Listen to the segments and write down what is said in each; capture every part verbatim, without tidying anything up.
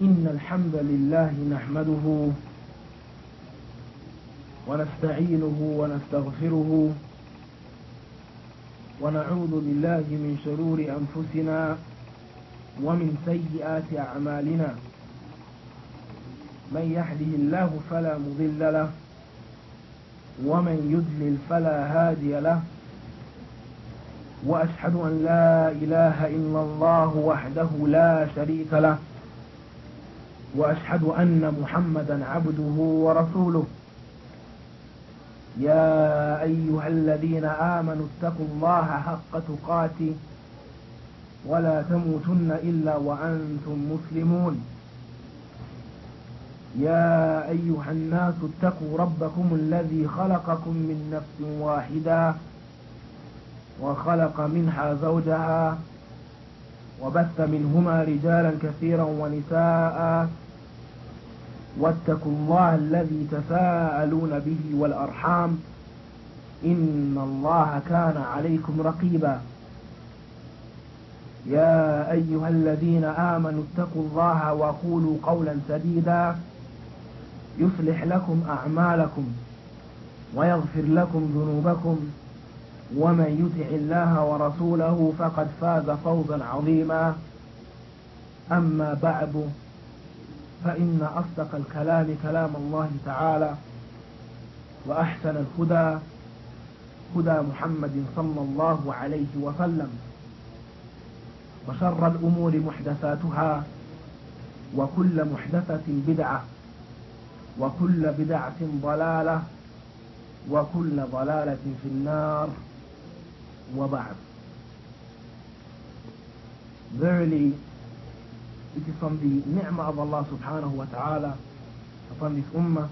إن الحمد لله نحمده ونستعينه ونستغفره ونعوذ بالله من شرور أنفسنا ومن سيئات أعمالنا. من يهده الله فلا مضل له ومن يضلل فلا هادي له، وأشهد أن لا إله إلا الله وحده لا شريك له، وأشهد أن محمدا عبده ورسوله. يا أيها الذين آمنوا اتقوا الله حق تقاته ولا تموتن إلا وأنتم مسلمون. يا أيها الناس اتقوا ربكم الذي خلقكم من نفس واحدة وخلق منها زوجها وبث منهما رجالا كثيرا ونساء، واتقوا الله الذي تساءلون به والأرحام إن الله كان عليكم رقيبا. يا أيها الذين آمنوا اتقوا الله وقولوا قولا سديدا يصلح لكم أعمالكم ويغفر لكم ذنوبكم، ومن يطع الله ورسوله فقد فاز فوزا عظيما. أما بعد، فإن أصدق الكلام كلام الله تعالى، وأحسن الهدى هدى محمد صلى الله عليه وسلم، وشر الأمور محدثاتها، وكل محدثة بدعة، وكل بدعة ضلالة، وكل ضلالة في النار. وبعد. Verily, it is from the ni'mah of Allah subhanahu wa ta'ala upon this ummah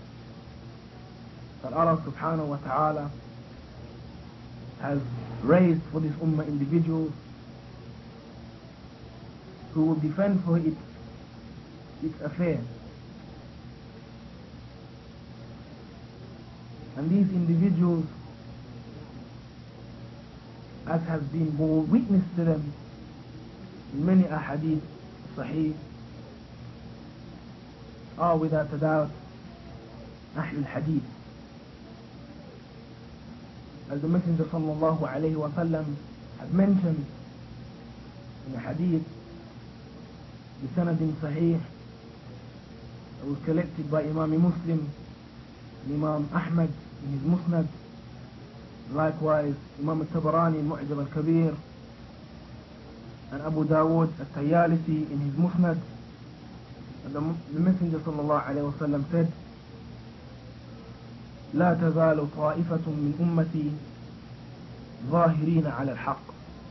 that Allah subhanahu wa ta'ala has raised for this ummah individuals who will defend for it its affairs. And these individuals, as has been borne witness to them in many ahadith sahih, are without a doubt Ahl al-Hadith. As the Messenger sallallahu alayhi wa sallam had mentioned in a hadith, the sanadin sahih, that was collected by Imam Muslim and Imam Ahmad in his Musnad, likewise Imam al-Tabarani in Mu'jam al-Kabir, and Abu Dawood al-Tayalisi in his Musnad. And the, the Messenger sallallahu alayhi wa sallam said, لا تزال طائفة من أمتي ظاهرين على الحق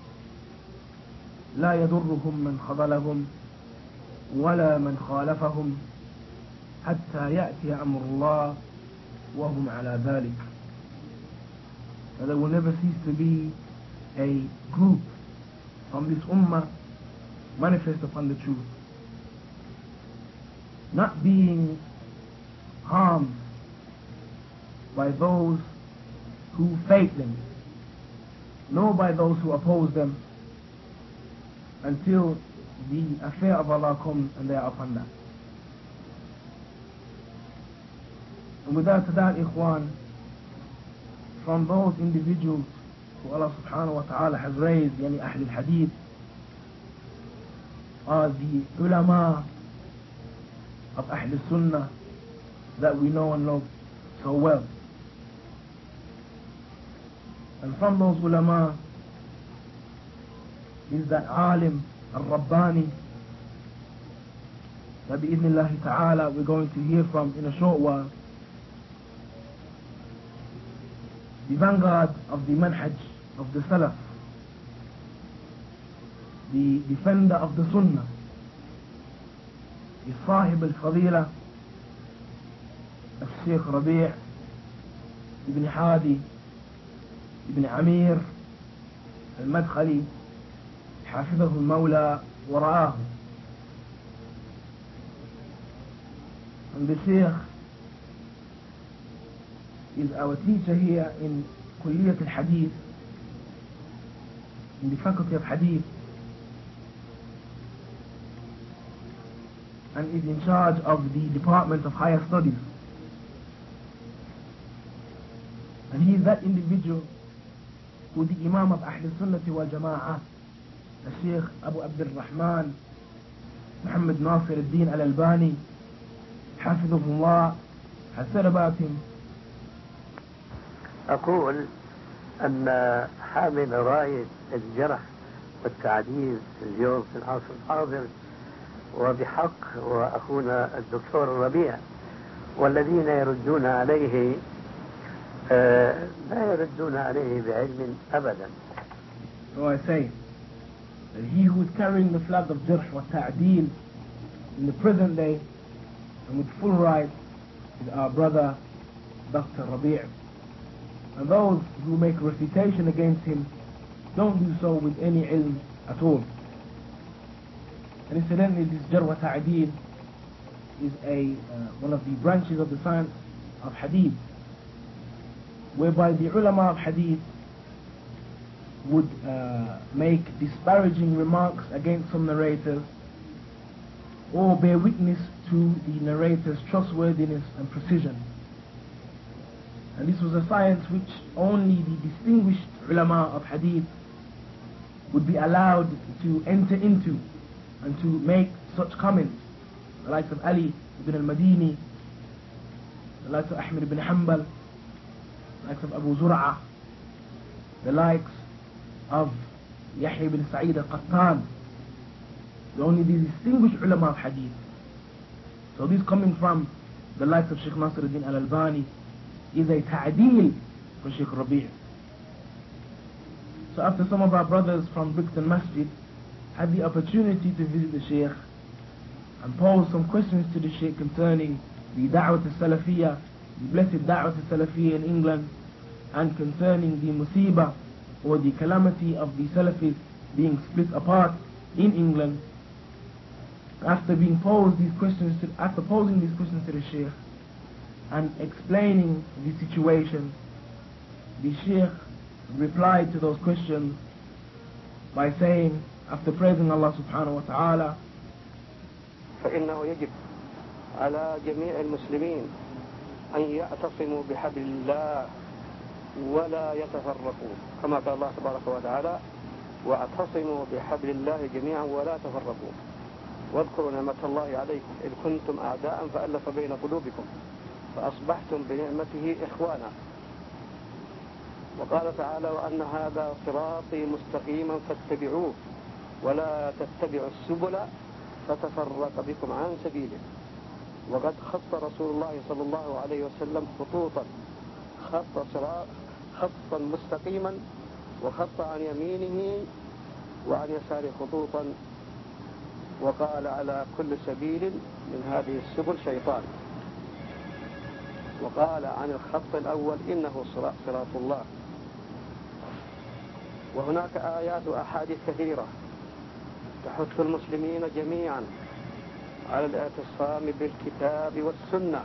لا يضرهم من خذلهم ولا من خالفهم حتى يأتي أمر الله وهم على ذلك. And there will never cease to be a group from this ummah manifest upon the truth, not being harmed by those who fake them, nor by those who oppose them, until the affair of Allah comes and they are upon that. And without that, ikhwan, from those individuals who Allah subhanahu wa ta'ala has raised, yani Ahl al-Hadith, are the ulama of Ahl al-Sunnah that we know and love so well. And from those ulama is that alim al-Rabbani that bi-idhnillahi ta'ala we're going to hear from in a short while, the vanguard of the manhaj of the Salaf, the defender of the Sunnah, the Sahib al-Fadila, al-Shaykh Rabi' ibn Hadi ibn Amir al-Madkhali حفظه المولى ورعاه. And the Shaykh is our teacher here in Kulliyat al-Hadith, in the faculty of Hadith. and is in charge of the Department of Higher Studies. And he is that individual who the Imam of Ahl Sunnati wal Jama'ah, the Sheikh Abu Abdul Rahman Muhammad Nasir al-Din al-Albani, Hafidhullah, has said about him. أقول أن حامل راية الجرح والتعديل اليوم في العصر الحاضر وبحق وأخونا الدكتور الربيع، والذين يردون عليه لا يردون عليه بعلم أبدا. So I say that he who is carrying the flag of Jarh wa Ta'deel in the present day and with full right is our brother Doctor Rabi', and those who make a refutation against him don't do so with any ilm at all. And incidentally, this Jarh wa Ta'deel is a uh, one of the branches of the science of Hadith, whereby the ulama of Hadith would uh, make disparaging remarks against some narrators or bear witness to the narrator's trustworthiness and precision. And this was a science which only the distinguished ulama of Hadith would be allowed to enter into and to make such comments. The likes of Ali ibn al-Madini, the likes of Ahmad ibn Hanbal, the likes of Abu Zur'ah, the likes of Yahya ibn Sa'id al-Qattan, only the distinguished ulama of Hadith. So this coming from the likes of Sheikh Nasir al-Din al-Albani is a ta'deel for Sheikh Rabi'. So after some of our brothers from Brixton Masjid had the opportunity to visit the Sheikh and pose some questions to the Sheikh concerning the Da'wat al-Salafiyya, the blessed Da'wat al-Salafiyya in England, and concerning the musibah or the calamity of the Salafis being split apart in England. After being posed these questions, to, after posing these questions to the Sheikh and explaining the situation, the Sheikh replied to those questions by saying, after praising Allah subhanahu wa ta'ala, فإنه يجب على جميع المسلمين أن يعتصموا بحبل الله ولا يتفرقوا، كما قال الله تبارك وتعالى: واعتصموا بحبل الله جميعا ولا تفرقوا واذكروا نعمة الله عليكم إذ كنتم أعداء فألف بين قلوبكم فأصبحتم بنعمته إخوانا. وقال تعالى: وأن هذا صراطي مستقيما فاتبعوه ولا تتبعوا السبل فتفرق بكم عن سبيله. وقد خط رسول الله صلى الله عليه وسلم خطوطا، خط صراط خطا مستقيما وخط عن يمينه وعن يساره خطوطا، وقال: على كل سبيل من هذه السبل شيطان. وقال عن الخط الأول: إنه صراط الله. وهناك آيات وأحاديث كثيرة تحث المسلمين جميعا على الاعتصام بالكتاب والسنة،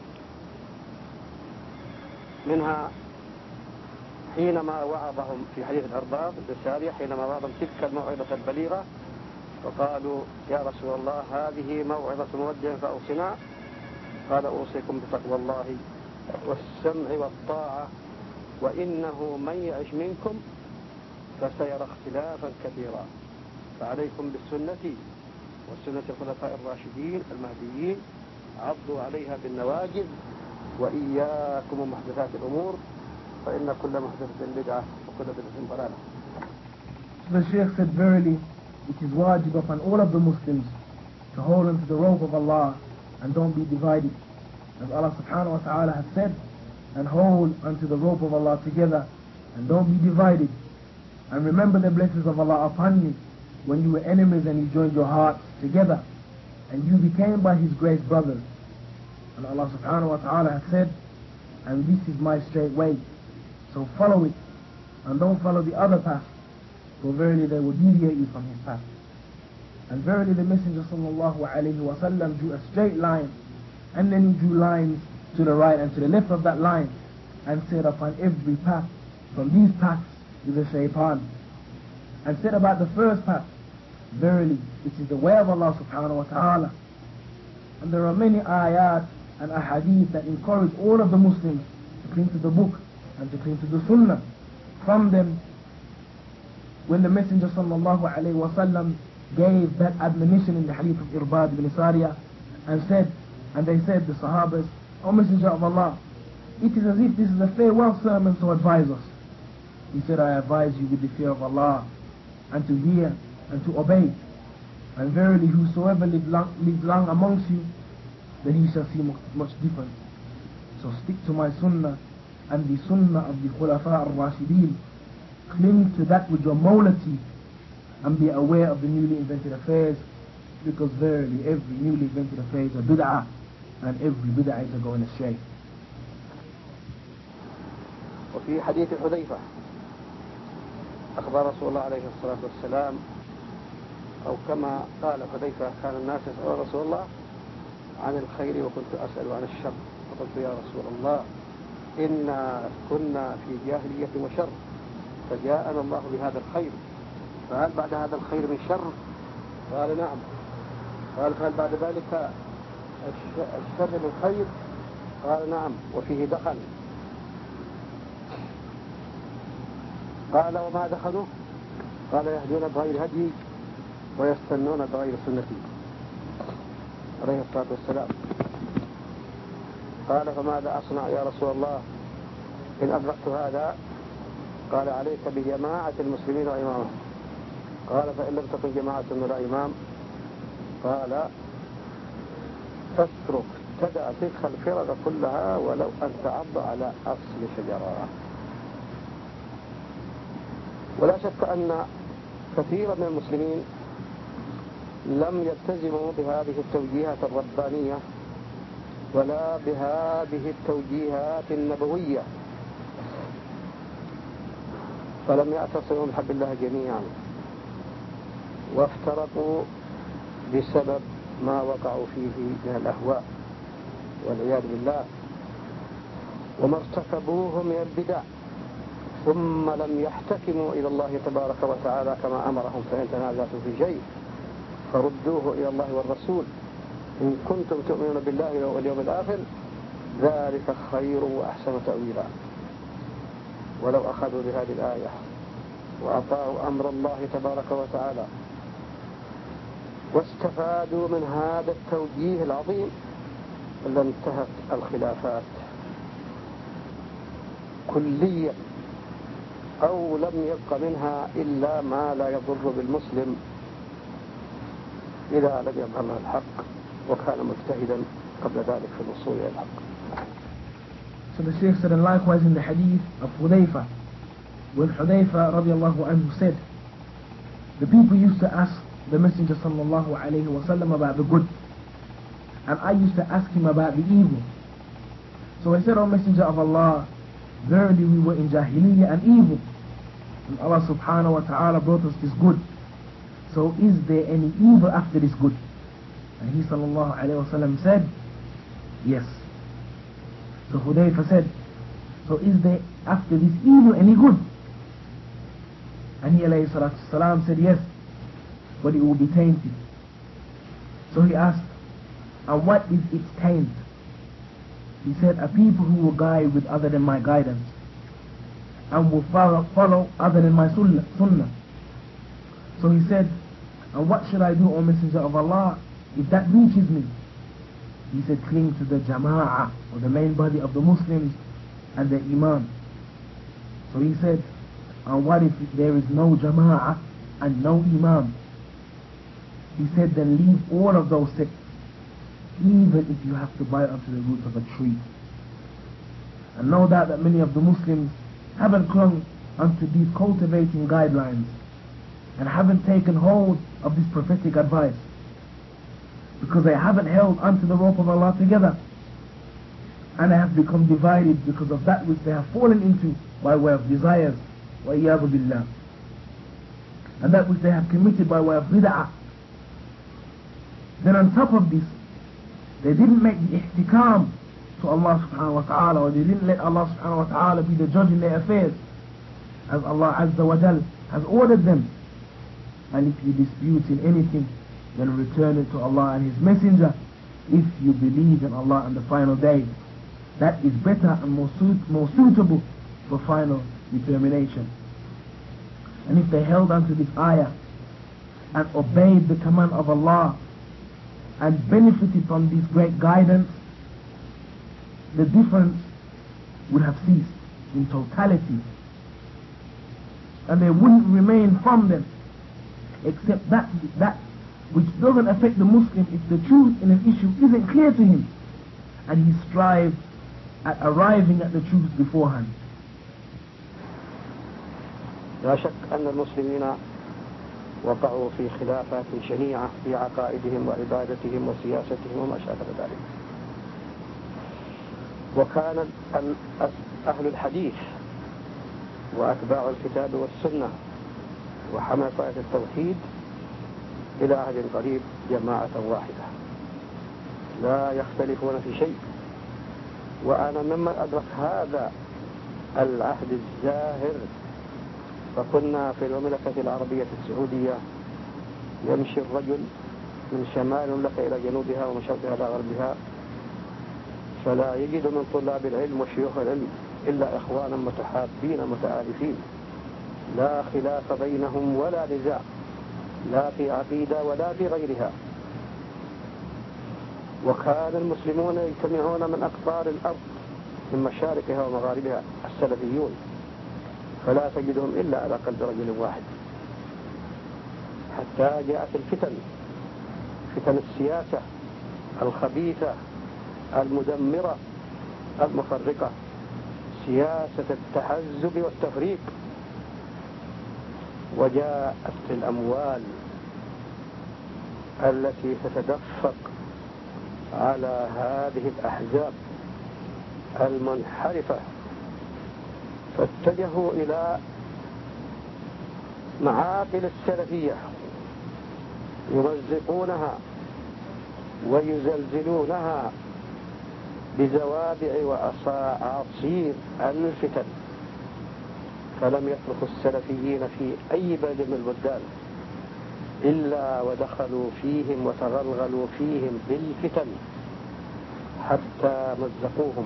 منها حينما وعظهم في حديث الأرباب السارية، حينما وعظهم تلك الموعظة البليغة فقالوا: يا رسول الله هذه موعظة مودع فأوصنا. قال: أوصيكم بتقوى الله والسمع والطاعة، وإنه من يعش منكم فسيرى اختلافا كثيرا، فعليكم بالسنة وسنة الخلفاء الراشدين المهديين، عضوا عليها بالنواجذ، وإياكم ومحدثات الأمور فإن كل محدثة بدعة وكل بدعة ضلالة. The Shaykh said, verily it is wajib upon all of the Muslims to hold onto the rope of Allah and don't be divided, as Allah subhanahu wa ta'ala has said, and hold onto the rope of Allah together and don't be divided, and remember the blessings of Allah upon you when you were enemies and you joined your hearts together and you became by His grace brothers. And Allah subhanahu wa ta'ala has said, and this is my straight way, so follow it and don't follow the other path, for verily they will deviate you from His path. And verily the Messenger sallallahu alayhi wa sallam drew a straight line, and then he drew lines to the right and to the left of that line, and said, upon every path from these paths is a shaitan. And said about the first path, verily it is the way of Allah subhanahu wa ta'ala, And there are many ayat and ahadith that encourage all of the Muslims to cling to the book and to cling to the sunnah. From them, when the Messenger sallallahu alayhi wa sallam gave that admonition in the hadith of Irbad ibn Sariya and said, and they said, the Sahabas, O Messenger of Allah, it is as if this is a farewell sermon, so advise us. He said, I advise you with the fear of Allah and to hear and to obey. And verily whosoever lives long, live long amongst you, then he shall see much difference. So stick to my sunnah and the sunnah of the Khulafa al-Rashideen. Cling to that with your mawlati and be aware of the newly invented affairs, because verily every newly invented affair is a bid'ah and every bid'ah is a going astray. وفي حديث حذيفة أخبر رسول الله عليه الصلاة والسلام، أو كما قال حذيفة كان الناس يسألون رسول الله عن الخير وكنت أسأل عن الشر، فقلت يا رسول الله إنا كنا في جاهلية وشر فجاءنا الله بهذا الخير، فهل بعد هذا الخير من شر؟ قال نعم. قال فهل بعد ذلك الشر من خير؟ قال نعم وفيه دخل. قال وما دخلوا؟ قال يهدون بغير هدي ويستنون بغير سنتي عليه الصلاة والسلام. قال فماذا أصنع يا رسول الله إن أدركت هذا؟ قال عليك بجماعة المسلمين وإمامهم. قال فإن لم تكن جماعة ولا إمام؟ قال اترك تدع تلك الفرق كلها ولو أن تعض على أصل شجرة. ولا شك أن كثيرا من المسلمين لم يلتزموا بهذه التوجيهات الربانية ولا بهذه التوجيهات النبوية، فلم يعتصموا بحبل الله جميعا وافترقوا بسبب ما وقعوا فيه من الأهواء والعياذ بالله وما ارتكبوه من البدع، ثم لم يحتكموا إلى الله تبارك وتعالى كما أمرهم، فإن تنازعتم في شيء فردوه إلى الله والرسول إن كنتم تؤمنون بالله واليوم الآخر ذلك خير وأحسن تأويلا. ولو أخذوا بهذه الآية وأطاعوا أمر الله تبارك وتعالى واستفادوا من هذا التوجيه العظيم لانتهت الخلافات كليا، أو لم يبق منها إلا ما لا يضر بالمسلم إذا لم يظهر له الحق وكان مجتهدا قبل ذلك في الوصول إلى الحق. So the Shaykh said, and likewise in the hadith of Hudayfa, when Hudayfa radiallahu anhu said, the people used to ask the Messenger sallallahu alayhi wa sallam about the good, and I used to ask him about the evil. So I said, O Messenger of Allah, verily we were in Jahiliyyah and evil, and Allah subhanahu wa ta'ala brought us this good. So is there any evil after this good? And he sallallahu alayhi wa sallam said, yes. So Hudayfa said, so is there after this evil any good? And he alayhi salatu salam said, yes, but it will be tainted. So he asked, and what is its taint? He said, a people who will guide with other than my guidance and will follow, follow other than my sunnah. So he said, and what should I do, O Messenger of Allah, if that reaches me? He said, cling to the jama'ah, or the main body of the Muslims and the imam. So he said, and what if there is no jama'ah and no imam? He said, then leave all of those sects, even if you have to bite onto the roots of a tree. And no doubt that many of the Muslims haven't clung onto these cultivating guidelines and haven't taken hold of this prophetic advice, because they haven't held onto the rope of Allah together, and they have become divided because of that which they have fallen into by way of desires, wa iyadu billah, and that which they have committed by way of bid'ah. Then on top of this, they didn't make the ihtikam to Allah subhanahu wa ta'ala, or they didn't let Allah subhanahu wa ta'ala be the judge in their affairs, as Allah azza wa jal has ordered them. And if you dispute in anything, then return it to Allah and His Messenger, if you believe in Allah and the final day. That is better and more, suit, more suitable for final determination. And if they held unto this ayah and obeyed the command of Allah and benefited from this great guidance, the difference would have ceased in totality, and there wouldn't remain from them except that that which doesn't affect the Muslim if the truth in an issue isn't clear to him and he strives at arriving at the truth beforehand. لا شك أن المسلمين وقعوا في خلافات شنيعة في عقائدهم وعبادتهم وسياستهم وما شابه ذلك، وكان أهل الحديث وأتباع الكتاب والسنة وحملة راية التوحيد إلى عهد قريب جماعة واحدة لا يختلفون في شيء. وأنا ممن أدرك هذا العهد الزاهر، فكنا في المملكة العربية السعودية يمشي الرجل من شمال المملكة إلى جنوبها ومن شرقها إلى غربها، فلا يجد من طلاب العلم وشيوخ العلم إلا إخوانا متحابين متآلفين، لا خلاف بينهم ولا نزاع، لا في عقيدة ولا في غيرها. وكان المسلمون يجتمعون من أقطار الأرض من مشارقها ومغاربها السلفيون، فلا تجدهم إلا على قلب رجل واحد، حتى جاءت الفتن، فتن السياسة الخبيثة المدمرة المفرقة، سياسة التحزب والتفريق، وجاءت الأموال التي تتدفق على هذه الأحزاب المنحرفة، فاتجهوا إلى معاقل السلفية يمزقونها ويزلزلونها بزوابع وأعاصير الفتن، فلم يتركوا السلفيين في أي بلد من البلدان إلا ودخلوا فيهم وتغلغلوا فيهم بالفتن حتى مزقوهم.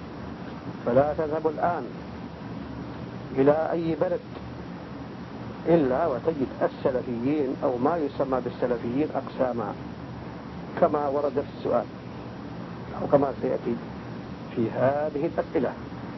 فلا تذهب الآن إلى أي بلد إلا وتجد السلفيين أو ما يسمى بالسلفيين أقساما كما ورد في السؤال أو كما سيأتي في هذه الأسئلة.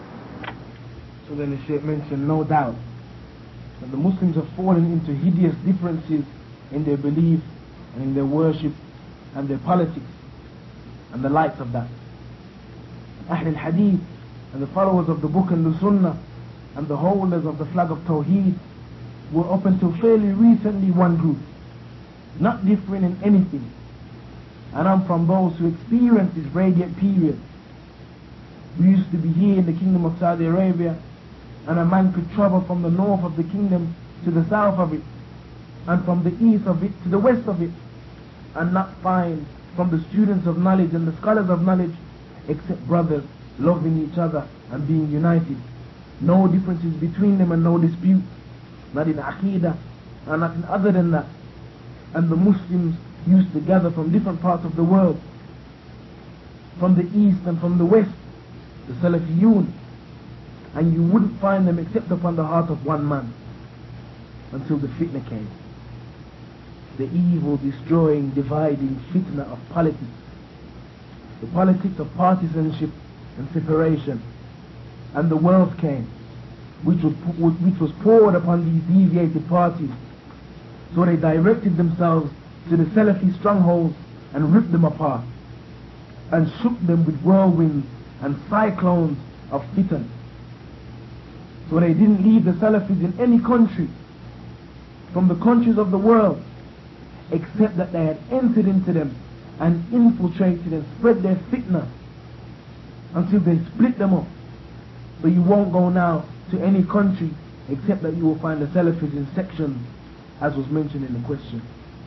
So then the Shaykh mentioned, no doubt that the Muslims have fallen into hideous differences in their belief and in their worship and their politics and the likes of that. Ahl al-Hadith and the followers of the book and the Sunnah and the holders of the flag of Tawheed were up until fairly recently one group, not differing in anything. And I'm from those who experienced this radiant period. We used to be here in the Kingdom of Saudi Arabia, and a man could travel from the north of the kingdom to the south of it, and from the east of it to the west of it, and not find from the students of knowledge and the scholars of knowledge except brothers loving each other and being united. No differences between them and no dispute, not in Aqidah and nothing other than that. And the Muslims used to gather from different parts of the world, from the east and from the west, the Salafiyun, and you wouldn't find them except upon the heart of one man until the fitna came. The evil, destroying, dividing fitna of politics, the politics of partisanship and separation, and the wealth came, which was, which was poured upon these deviated parties. So they directed themselves to the Salafi strongholds and ripped them apart and shook them with whirlwinds and cyclones of fitan. So they didn't leave the Salafis in any country from the countries of the world except that they had entered into them and infiltrated and spread their fitna until they split them up. So you won't go now to any country except that you will find the Salafis in sections as was mentioned in the question.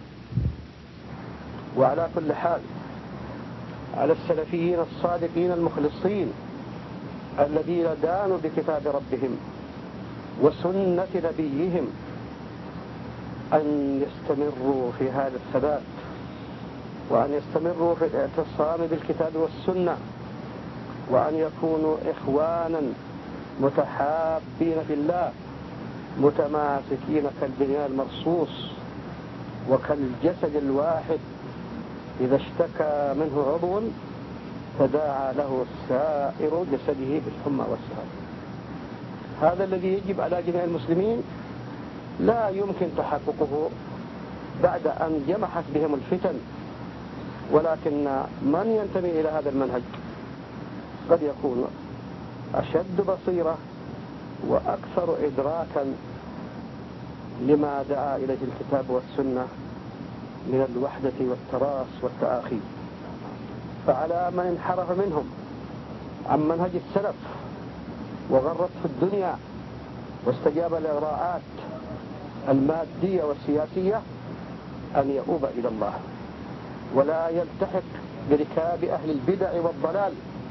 وعلى كل حال على السلفيين الصادقين المخلصين الذين دانوا بكتاب ربهم وسنة نبيهم أن يستمروا في هذا الثبات وأن يستمروا في الاعتصام بالكتاب والسنة، وأن يكونوا إخوانا متحابين في الله متماسكين كالبنيان المرصوص وكالجسد الواحد إذا اشتكى منه عضو تداعى له سائر جسده بالحمى والسهر. هذا الذي يجب على جميع المسلمين، لا يمكن تحققه بعد أن جمحت بهم الفتن، ولكن من ينتمي إلى هذا المنهج قد يكون أشد بصيرة وأكثر إدراكا لما دعا إليه الكتاب والسنة من الوحدة والتراص والتآخي. فعلى من انحرف منهم عن منهج السلف وغرته الدنيا واستجاب للإغراءات المادية والسياسية أن يؤوب إلى الله ولا يلتحق بركاب أهل البدع والضلال،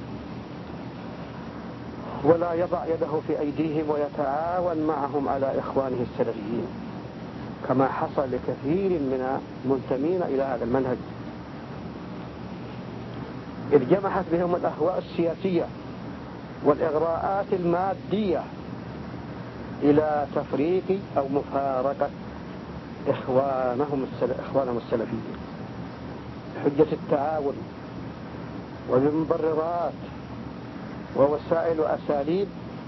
ولا يضع يده في أيديهم ويتعاون معهم على إخوانه السلفيين كما حصل لكثير من المنتمين إلى هذا المنهج، إذ جمحت بهم الأهواء السياسية والإغراءات المادية إلى تفريق أو مفارقة إخوانهم إخوانهم السلفيين حجة التعاون والمبررات ووسائل وأساليب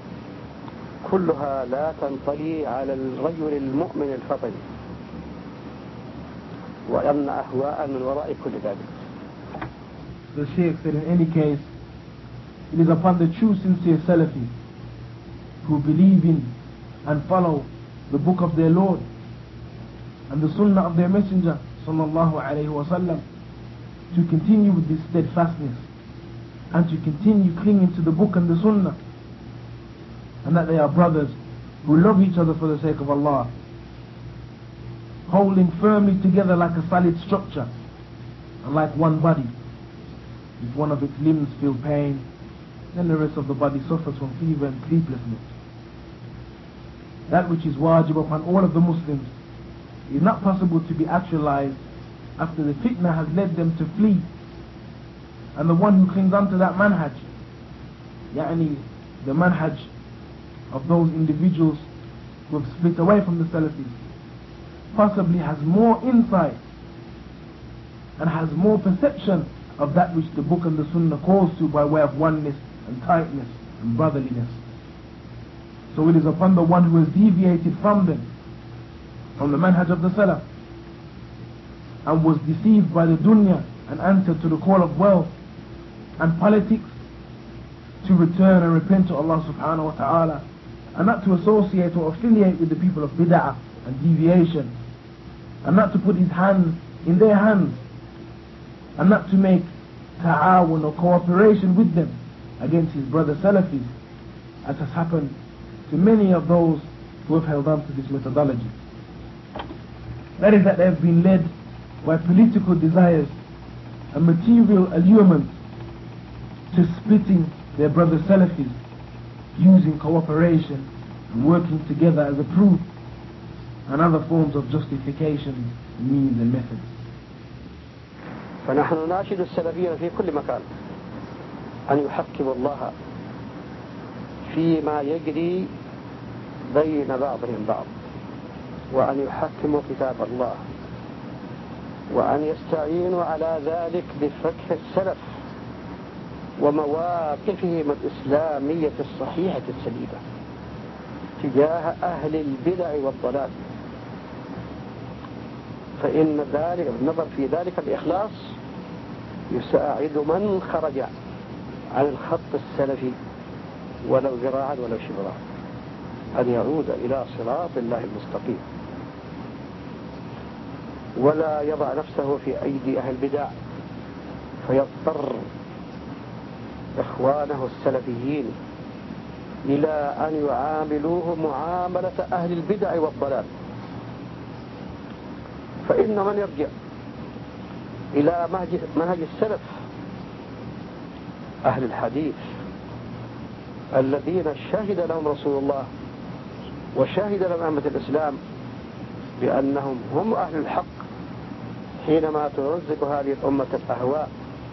كلها لا تنطلي على الرجل المؤمن الفطن، وأن أهواء من وراء كل ذلك. The Sheikh said, in any case, it is upon the true sincere Salafis who believe in and follow the book of their Lord and the Sunnah of their Messenger sallallahu alayhi wa sallam to continue with this steadfastness and to continue clinging to the book and the Sunnah, and that they are brothers who love each other for the sake of Allah, holding firmly together like a solid structure and like one body. If one of its limbs feel pain, then the rest of the body suffers from fever and sleeplessness. That which is wajib upon all of the Muslims is not possible to be actualized after the fitna has led them to flee. And the one who clings on to that manhaj, yani the manhaj of those individuals who have split away from the Salafis, possibly has more insight and has more perception of that which the book and the Sunnah calls to by way of oneness and tightness and brotherliness. So it is upon the one who has deviated from them, from the manhaj of the Salaf, and was deceived by the dunya and answered to the call of wealth and politics, to return and repent to Allah subhanahu wa ta'ala, and not to associate or affiliate with the people of bid'ah and deviation, and not to put his hands in their hands, and not to make ta'awun or cooperation with them against his brother Salafis, as has happened to many of those who have held on to this methodology. That is, that they have been led by political desires and material allurements to splitting their brother Salafis, using cooperation and working together as a proof, and other forms of justification, means and methods. فنحن نناشد السلفيين في كل مكان أن يحكموا الله فيما يجري بين بعضهم بعض، وأن يحكموا كتاب الله، وأن يستعينوا على ذلك بفقه السلف ومواقفهم الإسلامية الصحيحة السديدة تجاه أهل البدع والضلال، فإن ذلك النظر في ذلك الإخلاص يساعد من خرج عن الخط السلفي ولو ذراعا ولو شبرا أن يعود إلى صراط الله المستقيم، ولا يضع نفسه في أيدي أهل البدع فيضطر إخوانه السلفيين إلى أن يعاملوه معاملة أهل البدع والضلال. فإن من يرجع إلى منهج السلف أهل الحديث الذين شهد لهم رسول الله وشهد لهم أئمة الإسلام بأنهم هم أهل الحق حينما ترزق هذه الأمة الأهواء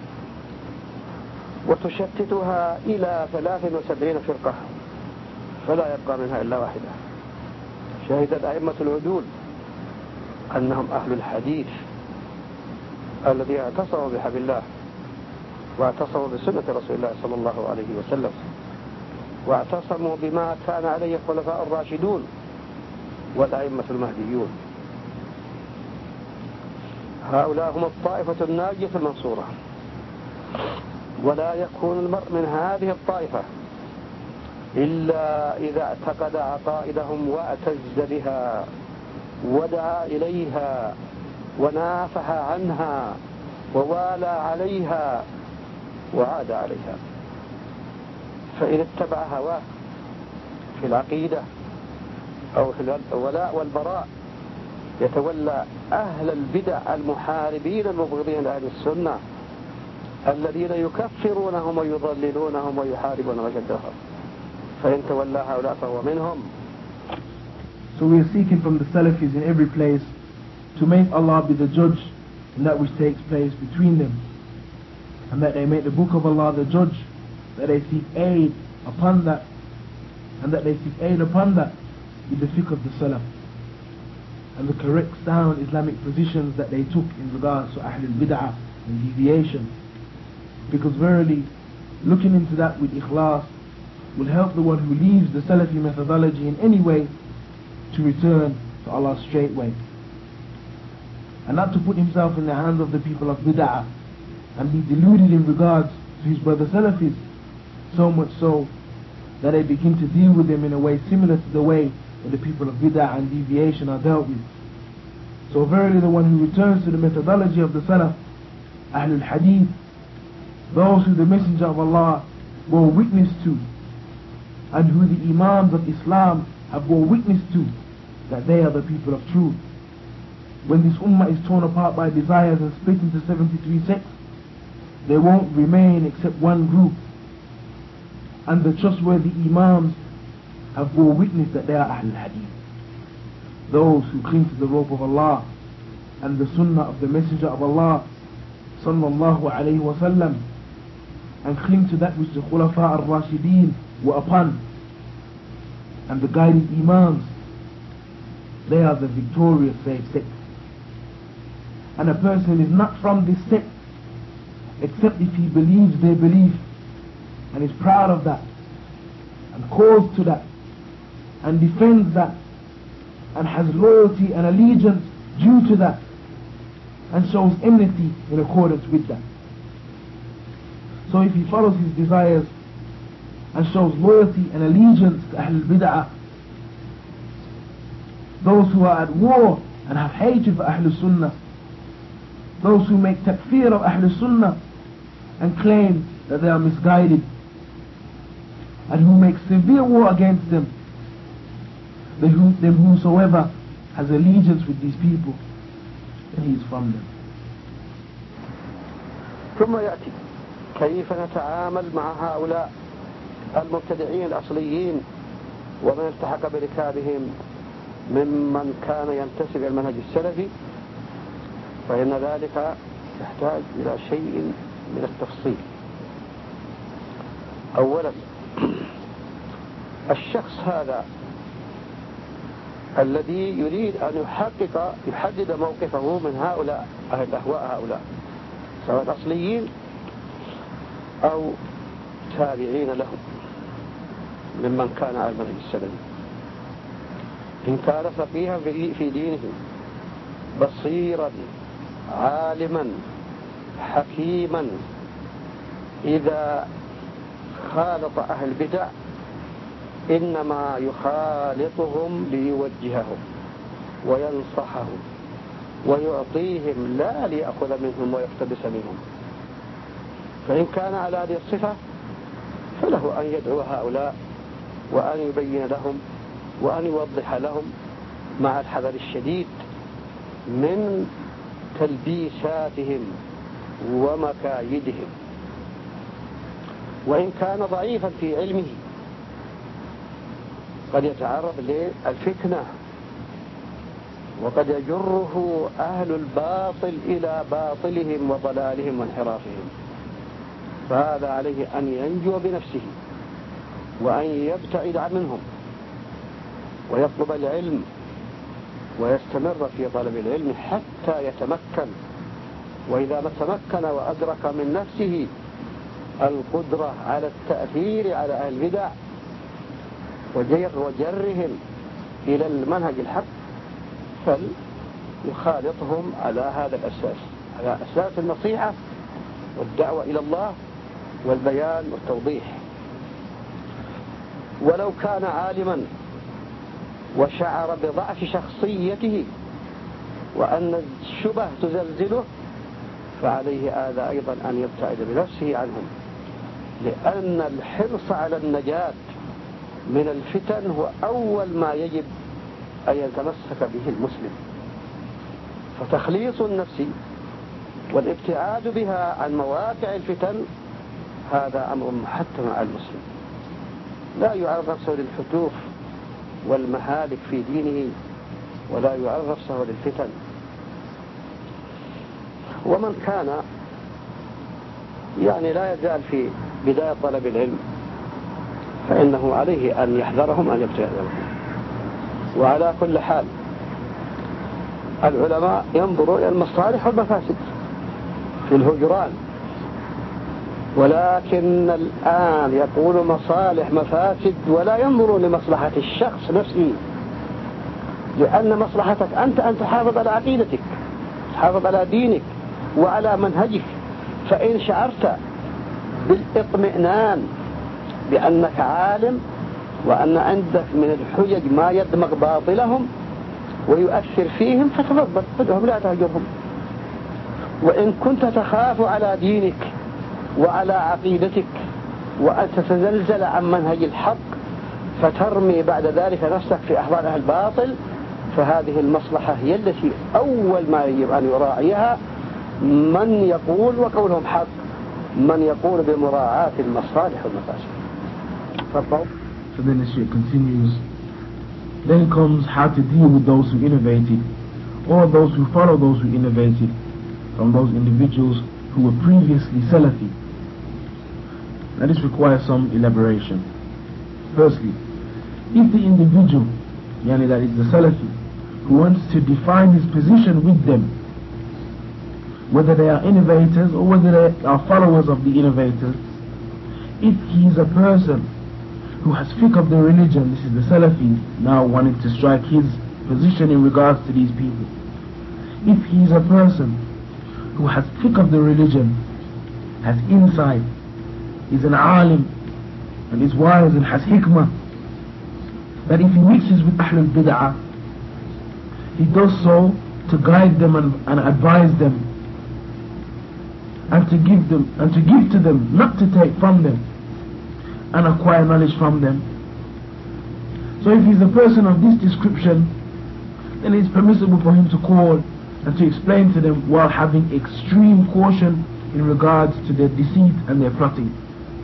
وتشتتها إلى ثلاث وسبعين فرقة فلا يبقى منها إلا واحدة. شهد الأئمة العدول أنهم أهل الحديث الذين اعتصموا بحبل الله واعتصموا بسنة رسول الله صلى الله عليه وسلم واعتصموا بما كان عليه الخلفاء الراشدون والأئمة المهديون. هؤلاء هم الطائفة الناجية المنصورة. ولا يكون المرء من هذه الطائفة إلا إذا اعتقد عقائدهم واعتز بها ودعا إليها ونافح عنها ووالى عليها وعاد عليها. فإن اتبع هواه في العقيدة أو في الولاء والبراء يتولى أهل البدع المحاربين المبغضين لأهل السنة الذين يكفرونهم ويضللونهم ويحاربون مجدهم، فإن تولى هؤلاء فهو منهم. So we are seeking from the Salafis in every place to make Allah be the judge in that which takes place between them, and that they make the book of Allah the judge, that they seek aid upon that, and that they seek aid upon that with the fiqh of the Salaf and the correct sound Islamic positions that they took in regards to Ahlul Bid'ah and deviation. Because verily, looking into that with ikhlas will help the one who leaves the Salafi methodology in any way to return to Allah's straight way, and not to put himself in the hands of the people of Bid'ah and be deluded in regards to his brother Salafis, so much so that they begin to deal with them in a way similar to the way that the people of Bid'ah and deviation are dealt with. So verily the one who returns to the methodology of the Salaf, Ahlul Hadith, those who the Messenger of Allah bore witness to, and who the Imams of Islam have bore witness to, that they are the people of truth. When this ummah is torn apart by desires and split into seventy-three sects, there won't remain except one group, and the trustworthy Imams have bore witness that they are Ahlul Hadith, those who cling to the rope of Allah and the Sunnah of the Messenger of Allah sallallahu alayhi wa sallam, and cling to that which the Khulafa al-Rashideen were upon, and the guiding Imams. They are the victorious saved sect. And a person is not from this sect except if he believes their belief and is proud of that and calls to that and defends that and has loyalty and allegiance due to that and shows enmity in accordance with that. So if he follows his desires and shows loyalty and allegiance to Ahlul Bid'ah, those who are at war and have hatred for Ahlul Sunnah, those who make takfir of Ahlul Sunnah and claim that they are misguided, and who make severe war against them, them whosoever has allegiance with these people, then he is from them. ثم يأتي كيف نتعامل مع هؤلاء المبتدعين الأصليين ومن التحق بركابهم ممن كان ينتسب إلى المنهج السلفي، فإن ذلك يحتاج إلى شيء من التفصيل. أولا، الشخص هذا الذي يريد أن يحقق يحدد موقفه من هؤلاء أهل الأهواء، هؤلاء سواء أصليين أو تابعين لهم ممن كان على المنهج السلفي، إن كان فقيها في دينه بصيرا عالما حكيما، إذا خالط أهل البدع إنما يخالطهم ليوجههم وينصحهم ويعطيهم لا ليأخذ منهم ويقتبس منهم. فإن كان على هذه الصفة فله أن يدعو هؤلاء وأن يبين لهم وأن يوضح لهم مع الحذر الشديد من تلبيساتهم ومكايدهم. وإن كان ضعيفا في علمه قد يتعرض للفتنة وقد يجره أهل الباطل إلى باطلهم وضلالهم وانحرافهم، فهذا عليه أن ينجو بنفسه وأن يبتعد منهم ويطلب العلم ويستمر في طلب العلم حتى يتمكن، وإذا ما تمكن وأدرك من نفسه القدرة على التأثير على أهل البدع وجر وجرهم إلى المنهج الحق فليخالطهم على هذا الأساس، على أساس النصيحة والدعوة إلى الله والبيان والتوضيح. ولو كان عالما وشعر بضعف شخصيته وأن الشبه تزلزله فعليه هذا أيضا أن يبتعد بنفسه عنهم، لأن الحرص على النجاة من الفتن هو أول ما يجب أن يتمسك به المسلم. فتخليص النفس والابتعاد بها عن مواقع الفتن هذا أمر محتم على المسلم، لا يعرض نفسه للحتوف والمهالك في دينه ولا يعرض نفسه للفتن. ومن كان يعني لا يزال في بداية طلب العلم فإنه عليه أن يحذرهم أن يبتعد عنهم. وعلى كل حال العلماء ينظروا إلى المصالح والمفاسد في الهجران، ولكن الآن يقول مصالح مفاسد ولا ينظروا لمصلحة الشخص نفسه، لأن مصلحتك أنت أن تحافظ على عقيدتك، تحافظ على دينك وعلى منهجك. فإن شعرت بالاطمئنان بأنك عالم وأن عندك من الحجج ما يدمغ باطلهم ويؤثر فيهم فتفضل فدهم لا تهجرهم. وإن كنت تخاف على دينك وعلى عقيدتك وأن تتزلزل عن منهج الحق فترمي بعد ذلك نفسك في أحضان أهل الباطل، فهذه المصلحة هي التي أول ما يجب أن يراعيها من يقول وقولهم حق، من يقول بمراعاة المصالح والمفاسد. فالضوء. So then the shit continues. Then comes how to deal with those who innovated, or those who follow those who innovated from those individuals who were previously Salafi. Now this requires some elaboration. Firstly, if the individual, yani that is the Salafi, who wants to define his position with them, whether they are innovators or whether they are followers of the innovators, if he is a person who has fiqh of the religion, this is the Salafi now wanting to strike his position in regards to these people. If he is a person who has fiqh of the religion, has insight, is an alim and is wise and has hikmah, that if he mixes with Ahlul Bid'ah, he does so to guide them and, and advise them and to give them and to give to them, not to take from them and acquire knowledge from them. So if he's a person of this description, then it's permissible for him to call and to explain to them while having extreme caution in regards to their deceit and their plotting.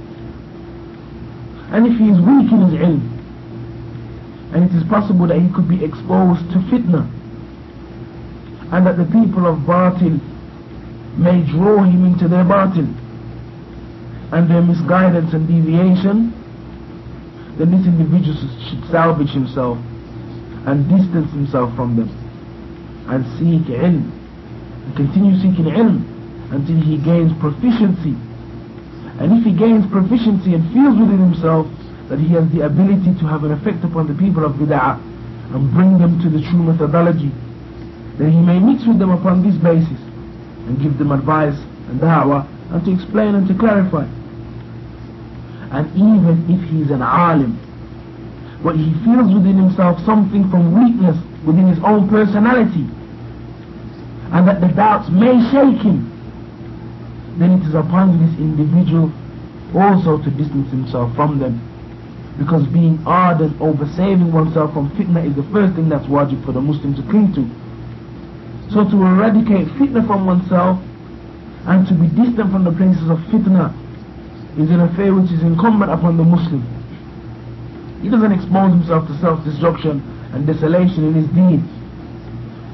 And if he is weak in his ilm, and it is possible that he could be exposed to fitna, and that the people of batil may draw him into their batil and their misguidance and deviation, then this individual should salvage himself and distance himself from them and seek ilm, and continue seeking ilm until he gains proficiency. And if he gains proficiency and feels within himself that he has the ability to have an effect upon the people of bid'ah and bring them to the true methodology, then he may mix with them upon this basis and give them advice and da'wah and to explain and to clarify. And even if he is an alim, but he feels within himself something from weakness within his own personality, and that the doubts may shake him, then it is upon this individual also to distance himself from them, because being ardent over saving oneself from fitna is the first thing that's wajib for the Muslim to cling to. So to eradicate fitna from oneself and to be distant from the places of fitna is an affair which is incumbent upon the Muslim. He doesn't expose himself to self-destruction and desolation in his deeds,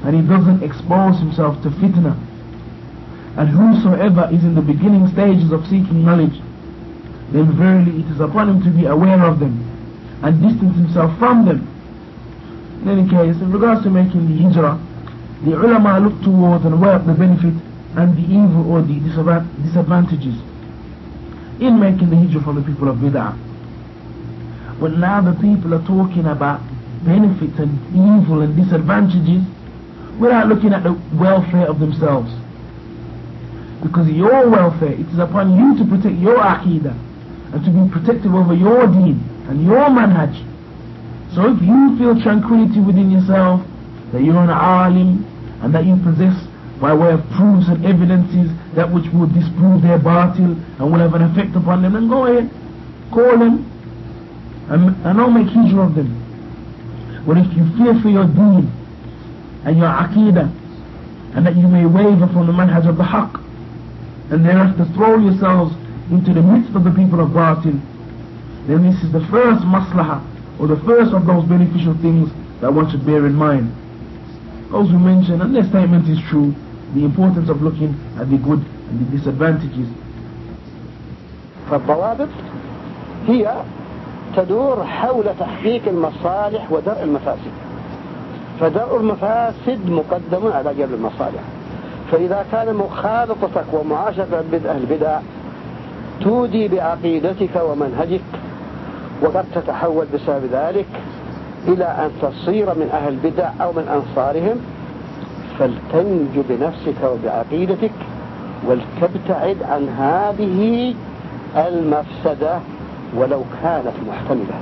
and he doesn't expose himself to fitna. And whosoever is in the beginning stages of seeking knowledge, then verily it is upon him to be aware of them and distance himself from them. In any case, in regards to making the hijrah, the ulama look towards and weigh up the benefit and the evil or the disadvantages in making the hijrah from the people of bid'ah. But now the people are talking about benefits and evil and disadvantages without looking at the welfare of themselves. Because your welfare, it is upon you to protect your aqidah and to be protective over your deen and your manhaj. So if you feel tranquility within yourself that you're an alim and that you possess by way of proofs and evidences that which will disprove their batil and will have an effect upon them, then go ahead, call them and, and don't make hijrah of them. But if you fear for your deen and your aqidah and that you may waver from the manhaj of the haqq, and thereafter throw yourselves into the midst of the people of batil, then this is the first maslahah, or the first of those beneficial things that one should bear in mind. As we mentioned, and their statement is true, the importance of looking at the good and the disadvantages. فالضوابط هي تدور حول تحقيق المصالح ودرء المفاسد. فدرء المفاسد مقدم على جلب المصالح. فإذا كان مخالطتك ومعاشرة البدع تودي بعقيدتك ومنهجك وقد تتحول بسبب ذلك إلى أن تصير من أهل البدع أو من أنصارهم، فلتنج بنفسك وبعقيدتك ولتبتعد عن هذه المفسدة ولو كانت محتملة.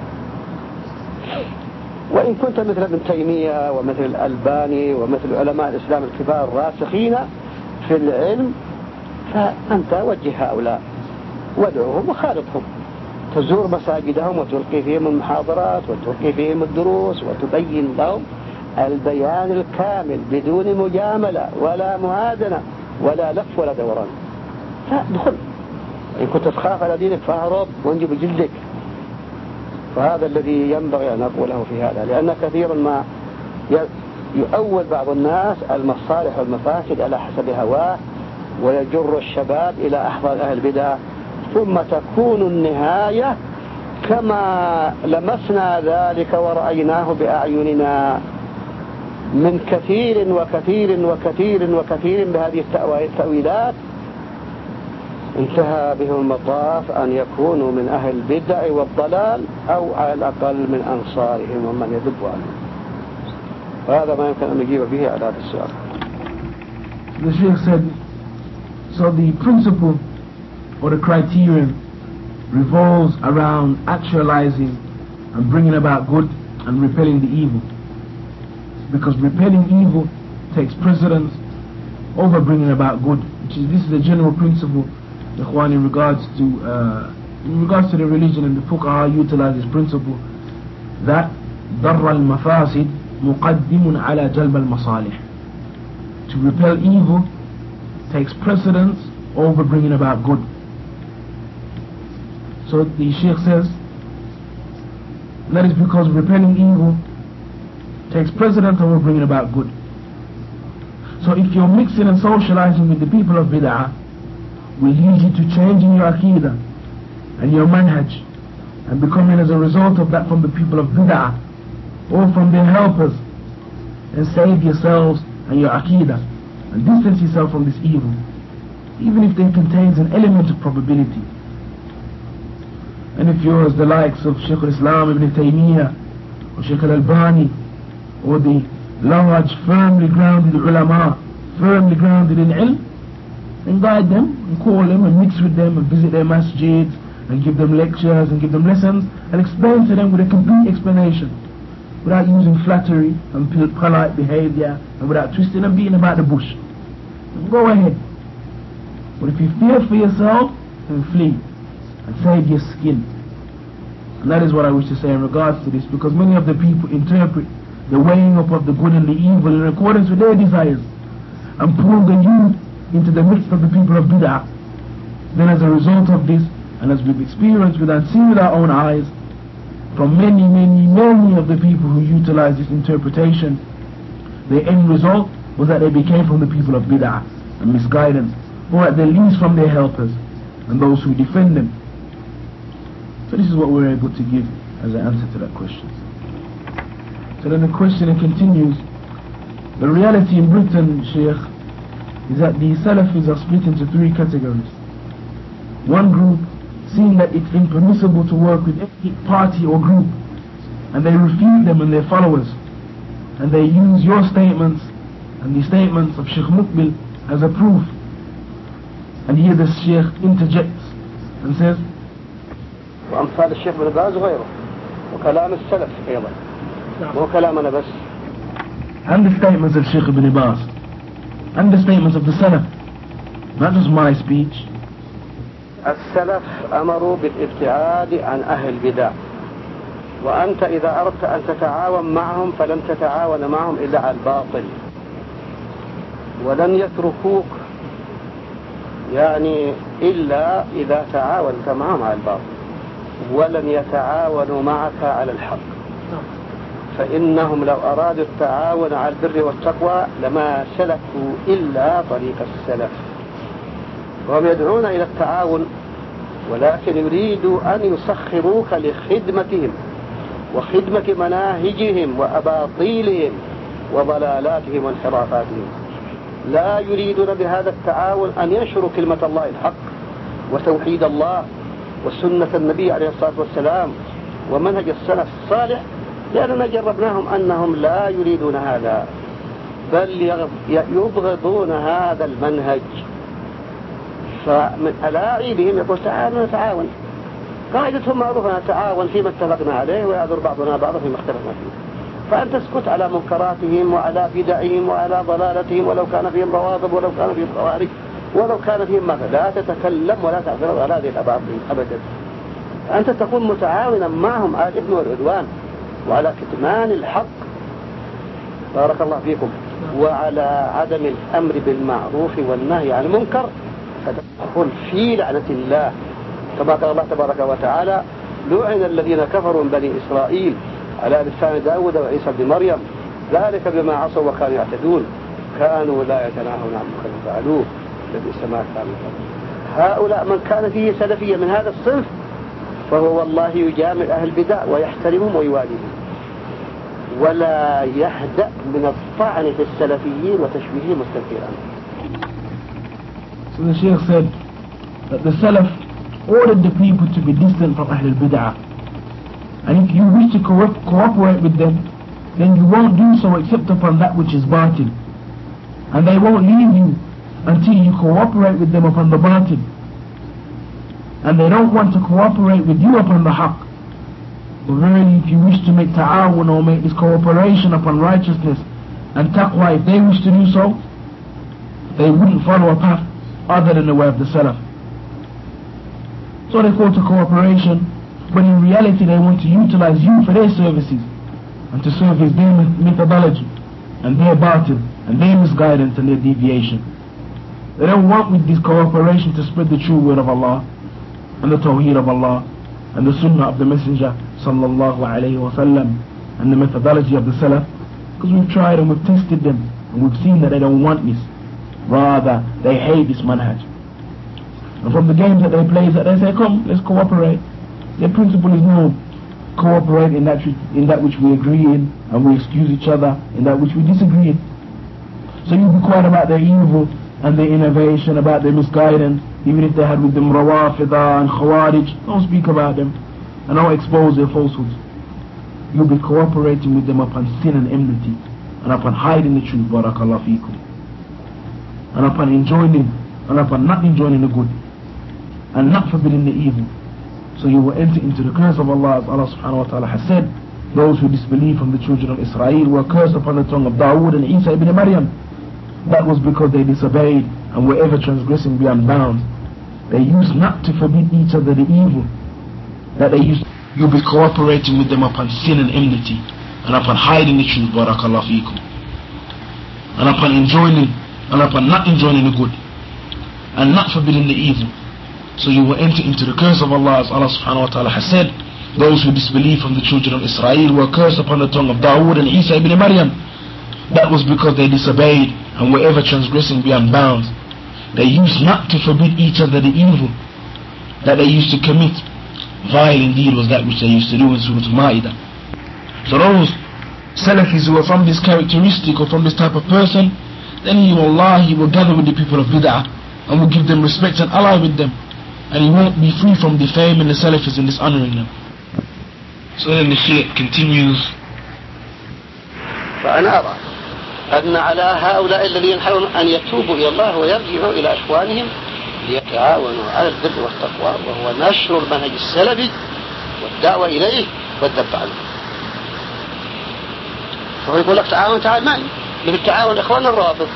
وإن كنت مثل ابن تيمية ومثل الألباني ومثل علماء الإسلام الكبار الراسخين في العلم، فأنت وجه هؤلاء وادعوهم وخالطهم، تزور مساجدهم وتلقي فيهم المحاضرات وتلقي فيهم الدروس وتبين لهم البيان الكامل بدون مجاملة ولا معادنة ولا لف ولا دوران. فادخل، إن كنت تخاف على دينك فاهرب وانجب جلدك. فهذا الذي ينبغي أن أقوله في هذا، لأن كثيرا ما يؤول بعض الناس المصالح والمفاسد على حسب هواه ويجر الشباب إلى أحضان أهل البدع، ثم تكون النهاية كما لمسنا ذلك ورأيناه بأعيننا من كثير وكثير وكثير وكثير بهذه التأويلات. انتهى بهم المطاف أن يكونوا من أهل البدع والضلال أو على الأقل من أنصارهم ومن يذب عنهم. وهذا ما يمكن أن نجيب به على هذا السؤال. The Sheikh said, so the principle or the criterion revolves around actualizing and bringing about good and repelling the evil. Because repelling evil takes precedence over bringing about good, which is, this is a general principle in regards to uh, in regards to the religion, and the fuqaha utilize this principle that ضر المفاسد مقدم على جلب المصالح. To repel evil takes precedence over bringing about good. So the Sheikh says that is because repelling evil takes precedence over bringing about good. So if you're mixing and socializing with the people of bid'ah, will lead you to changing your aqidah and your manhaj and becoming as a result of that from the people of bid'ah or from their helpers, and save yourselves and your aqidah and distance yourself from this evil, even if it contains an element of probability. And if you're as the likes of Shaykh al-Islam Ibn Taymiyyah or Shaykh al-Albani or the large firmly grounded ulama, firmly grounded in ilm, and guide them and call them and mix with them and visit their masjids and give them lectures and give them lessons and explain to them with a complete explanation without using flattery and polite behavior and without twisting and beating about the bush. And go ahead. But if you fear for yourself, then flee and save your skin. And that is what I wish to say in regards to this, because many of the people interpret the weighing up of the good and the evil in accordance with their desires and pull the youth into the midst of the people of bid'ah. Then as a result of this, and as we've experienced with and seen with our own eyes from many, many, many of the people who utilize this interpretation, the end result was that they became from the people of bid'ah and misguidance, or at the least from their helpers and those who defend them. So this is what we're able to give as an answer to that question. So then the question continues. The reality in Britain, Sheikh, is that the Salafis are split into three categories. One group, seeing that it's impermissible to work with any party or group, and they refute them and their followers, and they use your statements and the statements of Sheikh Muqbil as a proof. And here the Sheikh interjects and says, وأمثال الشيخ بن باز وغيره وكلام السلف أيضا مو كلامنا بس. And the statements of Sheikh Ibn Baz and the statements of the Salaf, not just my speech. السلف أمروا بالابتعاد عن أهل البدع، وأنت إذا أردت أن تتعاون معهم فلن تتعاون معهم إلا على الباطل، ولن يتركوك يعني إلا إذا تعاونت معهم على الباطل، ولن يتعاونوا معك على الحق، فإنهم لو أرادوا التعاون على البر والتقوى لما سلكوا إلا طريق السلف. وهم يدعون إلى التعاون، ولكن يريدوا أن يسخروك لخدمتهم وخدمة مناهجهم وأباطيلهم وضلالاتهم وانحرافاتهم. لا يريدون بهذا التعاون أن ينشروا كلمة الله الحق وتوحيد الله وسنة النبي عليه الصلاة والسلام ومنهج السلف الصالح، لأننا جربناهم أنهم لا يريدون هذا، بل يبغضون هذا المنهج. فمن ألاعي بهم يقول تعالوا نتعاون، قاعدتهم معروفة، نتعاون فيما اتفقنا عليه ويعذر بعضنا بعضا فيما اختلفنا فيه. فأنت اسكت على منكراتهم وعلى بدعهم وعلى ضلالتهم، ولو كان فيهم روافض ولو كان فيهم خوارج ولو كان فيهم ماذا، لا تتكلم ولا تعترض على هذه الأباطيل أبدا. أنت تكون متعاونا معهم على الإثم والعدوان وعلى كتمان الحق، بارك الله فيكم، وعلى عدم الأمر بالمعروف والنهي عن المنكر، فتدخل في لعنة الله، كما قال الله تبارك وتعالى: لعن الذين كفروا من بني إسرائيل على لسان داود وعيسى بن مريم ذلك بما عصوا وكانوا يعتدون كانوا لا يتناهون عن منكر فعلوه لبئس ما كانوا يفعلون. هؤلاء من كان فيه سلفية من هذا الصنف فهو والله يجامل أهل البدع ويحترمهم ويواليهم، ولا يهدأ من الطعن في السلفيين وتشويههم والتنكير عنهم. So the Shaykh said that the Salaf ordered the people to be distant from Ahl al-Bid'ah, and if you wish to co cooperate with them, then you won't do so except upon that which is batil, and they won't leave you until you cooperate with them upon the batil, and they don't want to cooperate with you upon the haqq. But verily, if you wish to make ta'awun or make this cooperation upon righteousness and taqwa, if they wish to do so, they wouldn't follow a path other than the way of the Salaf. So they call to cooperation, but in reality they want to utilize you for their services and to service their methodology and their batil and their misguidance and their deviation. They don't want with this cooperation to spread the true word of Allah and the tawheed of Allah and the sunnah of the Messenger sallallahu alayhi wa sallam and the methodology of the Salaf, because we've tried and we've tested them and we've seen that they don't want this. Rather, they hate this manhaj. And from the games that they play is that they say, come, let's cooperate. Their principle is no, cooperate in that, in that which we agree in, and we excuse each other in that which we disagree in. So you be quiet about their evil and their innovation, about their misguidance, even if they had with them Rawafida and Khawarij, don't speak about them and don't expose their falsehoods. You'll be cooperating with them upon sin and enmity and upon hiding the truth, barakallah feekum, and upon enjoining and upon not enjoining the good and not forbidding the evil. So you will enter into the curse of Allah, as Allah subhanahu wa ta'ala has said, those who disbelieve from the children of Israel were cursed upon the tongue of Dawood and Isa ibn Maryam. That was because they disobeyed and were ever transgressing beyond bounds. They used not to forbid each other the evil that they used. You'll be cooperating with them upon sin and enmity and upon hiding the truth, barakallah feekum, and upon enjoining and upon not enjoining the good and not forbidding the evil. So you will enter into the curse of Allah, as Allah subhanahu wa ta'ala has said, those who disbelieve from the children of Israel were cursed upon the tongue of Dawood and Isa ibn Maryam. that was because they disobeyed and were ever transgressing beyond bounds. They used not to forbid each other the evil that they used to commit. Vile indeed was that which they used to do in Surah Al-Ma'idah. So those Salafis who are from this characteristic or from this type of person, then he will, Allah, he will gather with the people of bid'ah and will give them respect and ally with them, and he won't be free from defaming the Salafis and dishonoring them. So then the Shaykh continues. فأنا أرى أن على هؤلاء الذين ينحرون أن يتوبوا إلى الله ويرجعوا إلى إخوانهم ليتعاونوا على البر والتقوى، وهو نشر المنهج السلفي والدعوة إليه والذب عنه. فهو يقول لك تعاون تعال معي، مثل تعاون إخوان الروافض.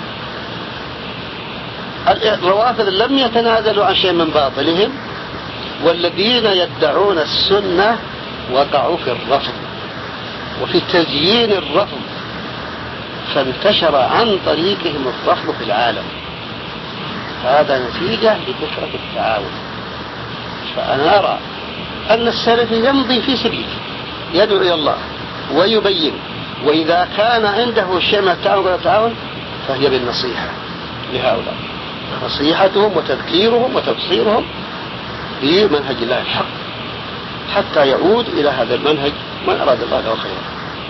الروافض لم يتنازلوا عن شيء من باطلهم، والذين يدعون السنة وقعوا في الرفض وفي تزيين الرفض، فانتشر عن طريقهم الرفض في العالم. هذا نتيجة لكثرة التعاون. فأنا أرى أن السلفي يمضي في سبيله يدعو إلى الله ويبين، وإذا كان عنده شيء من التعاون والتعاون فهي بالنصيحة لهؤلاء، نصيحتهم وتذكيرهم وتبصيرهم بمنهج الله الحق حتى يعود إلى هذا المنهج من أراد الله له خيرا.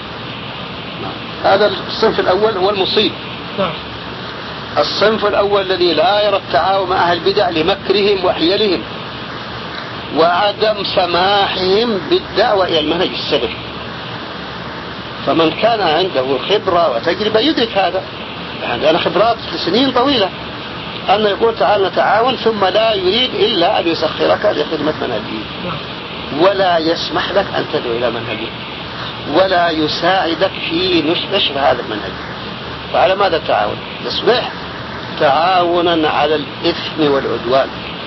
هذا الصنف الأول هو المصيب. الصنف الأول الذي لا يرى التعاون مع أهل البدع لمكرهم وحيلهم وعدم سماحهم بالدعوة إلى المنهج السلفي. فمن كان عنده خبرة وتجربة يدرك هذا. يعني أنا خبرات لسنين طويلة أن يقول تعال نتعاون ثم لا يريد إلا أن يسخرك لخدمة منهجه، ولا يسمح لك أن تدعو إلى منهجه، ولا يساعدك في نشر هذا المنهج. فعلى ماذا التعاون؟ يصبح تعاونا على الإثم والعدوان،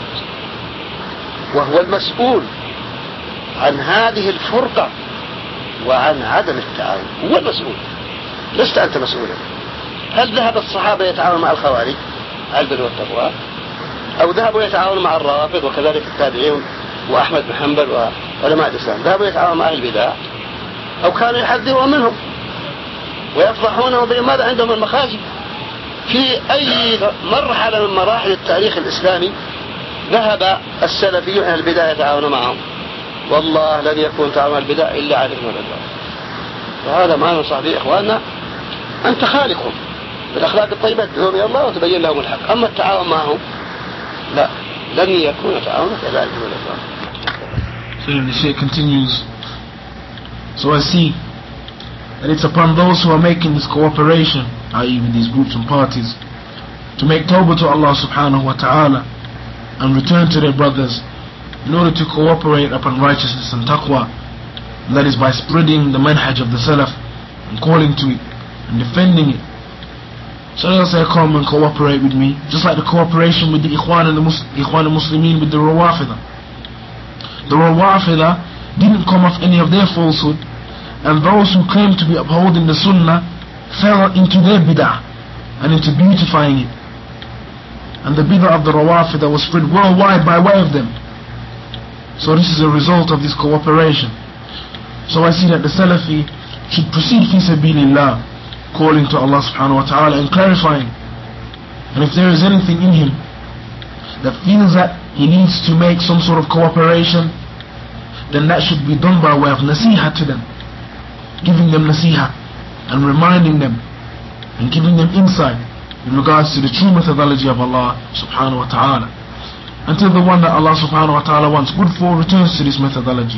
وهو المسؤول عن هذه الفرقة وعن عدم التعاون. هو المسؤول، لست أنت مسؤولا. هل ذهب الصحابة يتعاون مع الخوارج على البر والتقوى، أو ذهبوا يتعاونوا مع الرافض وكذلك التابعين وأحمد بن حنبل وعلماء الإسلام؟ ذهبوا يتعاونوا مع أهل البدع، أو كانوا يحذرون منهم ويفضحونهم بماذا عندهم المخازي. في أي مرحلة من مراحل التاريخ الإسلامي ذهب السلفيون أهل البدع يتعاونوا معهم؟ والله لن يكون تعاون البدع إلا على الإثم والعدوان. وهذا ما ننصح به إخواننا، أنت خالقهم بالأخلاق الطيبة، تدعوهم إلى الله وتبين لهم الحق. أما التعاون معهم لا، لن يكون تعاونك إلا على الإثم والعدوان. So the Shaykh continues. So I see that it's upon those who are making this cooperation, that is with these groups and parties, to make tawbah to Allah subhanahu wa ta'ala and return to their brothers in order to cooperate upon righteousness and taqwa. And that is by spreading the manhaj of the Salaf and calling to it and defending it. So they'll say, come and cooperate with me, just like the cooperation with the Ikhwan and the Mus- Ikhwan and Muslimin with the Rawafida. The Rawafida didn't come off any of their falsehood, and those who claimed to be upholding the Sunnah fell into their bid'ah and into beautifying it. And the bid'ah of the Rawafida was spread worldwide by way of them. So this is a result of this cooperation. So I see that the Salafi should proceed fi sabilillah, calling to Allah subhanahu wa ta'ala and clarifying. And if there is anything in him that feels that he needs to make some sort of cooperation, then that should be done by way of nasiha to them, giving them nasiha and reminding them and giving them insight in regards to the true methodology of Allah subhanahu wa ta'ala, until the one that Allah subhanahu wa ta'ala wants good for returns to this methodology.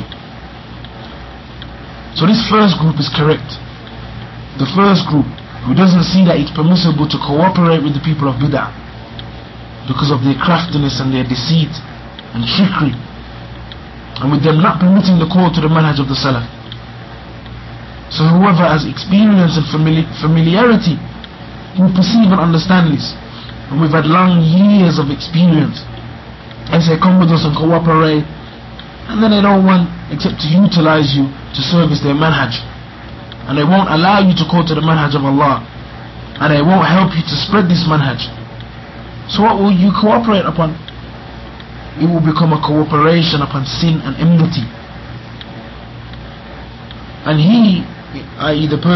So this first group is correct. The first group who doesn't see that it's permissible to cooperate with the people of bid'ah because of their craftiness and their deceit and trickery, and with them not permitting the call to the manhaj of the Salaf. So whoever has experience and famili- familiarity will perceive and understand this. And we've had long years of experience, and say come with us and cooperate, and then they don't want except to utilize you to service their manhaj, and they won't allow you to call to the manhaj of Allah, and they won't help you to spread this manhaj. So what will you cooperate upon? It will become a cooperation upon sin and enmity. And he, that is the person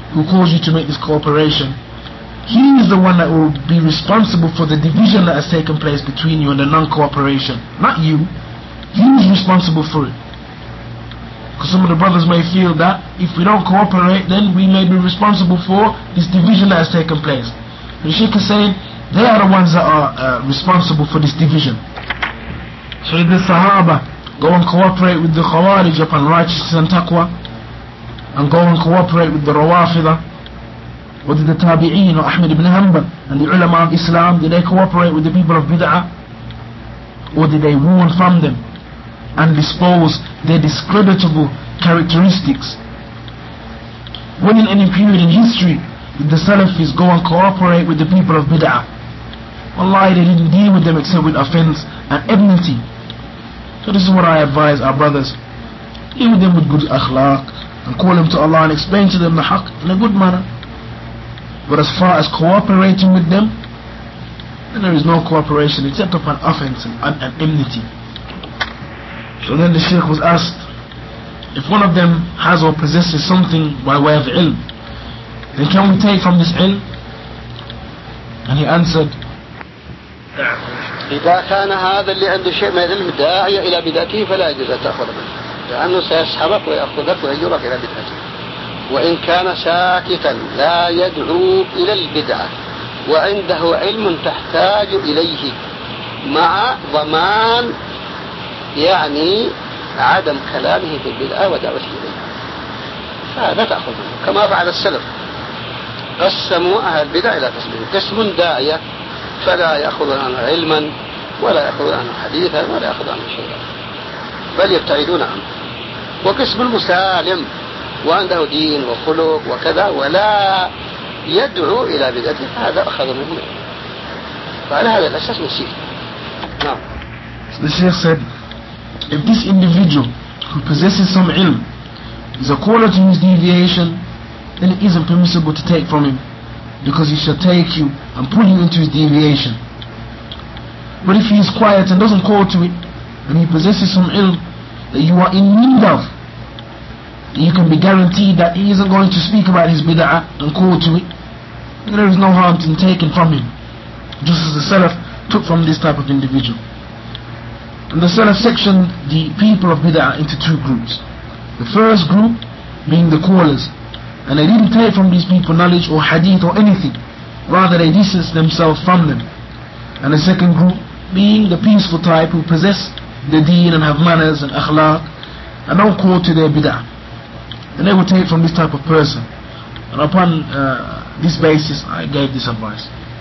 who calls you to make this cooperation, he is the one that will be responsible for the division that has taken place between you and the non-cooperation, not you. He is responsible for it. Because some of the brothers may feel that if we don't cooperate, then we may be responsible for this division that has taken place. The Shaykh is saying they are the ones that are uh, responsible for this division. So if the Sahaba go and cooperate with the Khawarij upon righteousness and taqwa, and go and cooperate with the Rawafida, or did the Tabi'een or Ahmed ibn Hanbal and the ulama of Islam, did they cooperate with the people of Bid'ah, or did they warn from them and dispose their discreditable characteristics? When in any period in history did the Salafis go and cooperate with the people of Bid'ah? Wallahi, they didn't deal with them except with offense and enmity. So this is what I advise our brothers: deal with them with good akhlaq and call them to Allah and explain to them the haqq in a good manner. But as far as cooperating with them, then there is no cooperation except upon offense and, and enmity. So then the Shaykh was asked, if one of them has or possesses something by way of ilm, then can we take from this ilm? And he answered, إذا كان هذا اللي عنده شيء من العلم داعية إلى بدعته فلا يجوز أن تأخذ منه، لأنه سيسحبك ويأخذك ويجرك إلى بدعته. وإن كان ساكتا لا يدعو إلى البدعة وعنده علم تحتاج إليه مع ضمان يعني عدم كلامه في البدعة ودعوته إليها، فهذا تأخذ منه كما فعل السلف. قسموا أهل البدع إلى قسمين: قسم داعية فلا يأخذ عنه علما ولا يأخذ عنه حديثا ولا يأخذ عنه شيئا بل يبتعدون عنه، وقسم مسالم وعنده دين وخلق وكذا ولا يدعو إلى بدعته، هذا أخذ منه. فعلى هذا الأساس نسير. نعم. The Shaykh said, if this individual who possesses some ilm is a caller to his deviation, then it isn't permissible to take from him, because he shall take you and pull you into his deviation. But if he is quiet and doesn't call to it, and he possesses some ilm that you are in need of, you can be guaranteed that he isn't going to speak about his bid'ah and call to it, and there is no harm in taking from him, just as the Salaf took from this type of individual. And the Salaf sectioned the people of bid'ah into two groups. The first group being the callers, and they didn't take from these people knowledge or hadith or anything, rather they distanced themselves from them. And the second group being the peaceful type who possess the deen and have manners and akhlaq and don't call to their bid'ah, and they would take from this type of person. And upon uh, this basis I gave this advice.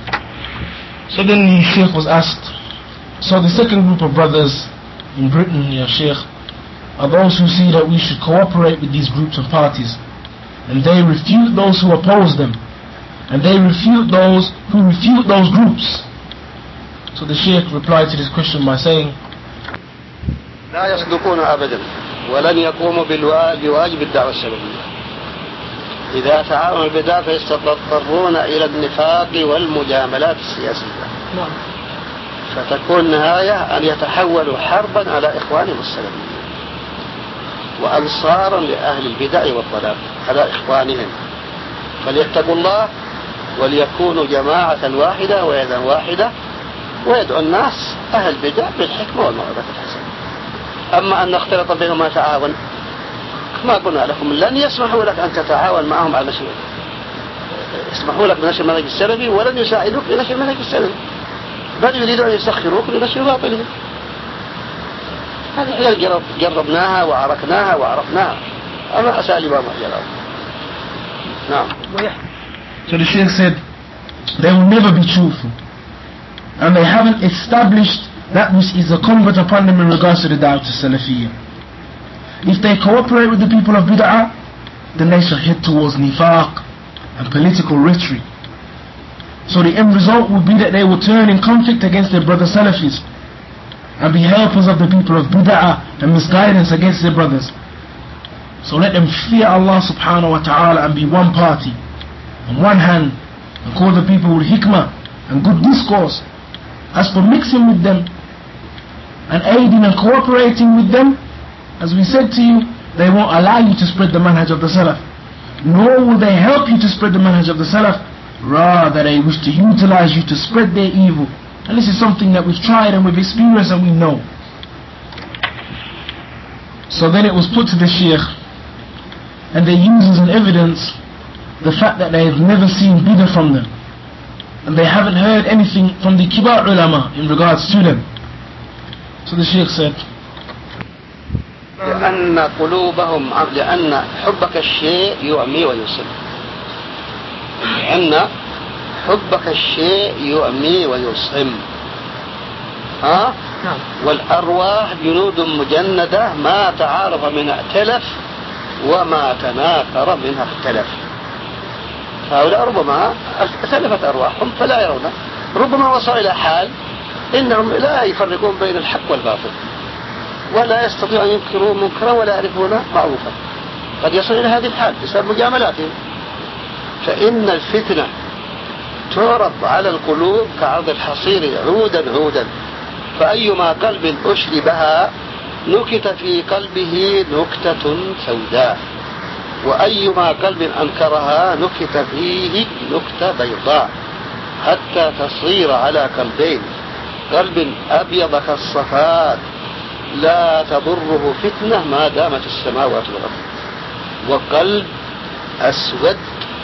So then the Shaykh was asked, so the second group of brothers in Britain, Ya Shaykh, are those who see that we should cooperate with these groups and parties, and they refute those who oppose them, and they refute those who refute those groups. So the Shaykh replied to this question by saying, لا يصدقون أبدا ولن يقوموا بواجب الدعوة السلفية. إذا تعاونوا البدع فيضطرون إلى النفاق والمجاملات السياسية، فتكون النهاية أن يتحولوا حربا على إخوانهم السلفيين وأنصارا لأهل البدع والضلال على إخوانهم. فليتقوا الله وليكونوا جماعة واحدة ويدا واحدة ويدعو الناس أهل البدع بالحكمة والموعظة الحسنة. أما أن نختلط بهم ونتعاون، ما قلنا لكم لن يسمحوا لك أن تتعاون معهم على شيء، يسمحوا لك بنشر المنهج السلفي ولن يساعدوك لنشر المنهج السلفي، بل يريدون أن يسخروك لنشر باطلهم. هذه حاجة جربناها وعرفناها وعرفناها، أما أساليبها ما جرب. نعم. So the Shaykh said, they will never be truthful, and they haven't established that which is incumbent upon them in regards to the Da'wah Salafiyya. If they cooperate with the people of bid'ah, then they shall head towards nifaq and political rhetoric. So the end result will be that they will turn in conflict against their brother Salafis and be helpers of the people of bid'ah and misguidance against their brothers. So let them fear Allah subhanahu wa ta'ala and be one party, on one hand, and call the people with hikmah and good discourse. As for mixing with them and aiding and cooperating with them, as we said to you, they won't allow you to spread the manhaj of the Salaf. nor will they help you to spread the manhaj of the Salaf. Rather, they wish to utilize you to spread their evil. And this is something that we've tried and we've experienced and we know. So then it was put to the Shaykh, and they use as an evidence the fact that they have never seen bid'ah from them, and they haven't heard anything from the kibar ulama in regards to them. So the Shaykh said, لأن قلوبهم لأن حبك الشيء يعمي ويصم لأن حبك الشيء يعمي ويصم ها؟ والأرواح جنود مجندة ما تعارف منها ائتلف وما تناكر منها اختلف. هؤلاء ربما اختلفت أرواحهم فلا يرونه، ربما وصلوا إلى حال إنهم لا يفرقون بين الحق والباطل ولا يستطيع أن ينكروا منكرا ولا يعرفون معروفا. قد يصل إلى هذه الحال بسبب مجاملاتهم. فإن الفتنة تعرض على القلوب كعرض الحصير عودا عودا، فأيما قلب أشربها نكت في قلبه نكتة سوداء، وأيما قلب أنكرها نكت فيه نكتة بيضاء، حتى تصير على قلبين، قلب أبيض كالصفاد لا تضره فتنة ما دامت السماوات والأرض، وقلب أسود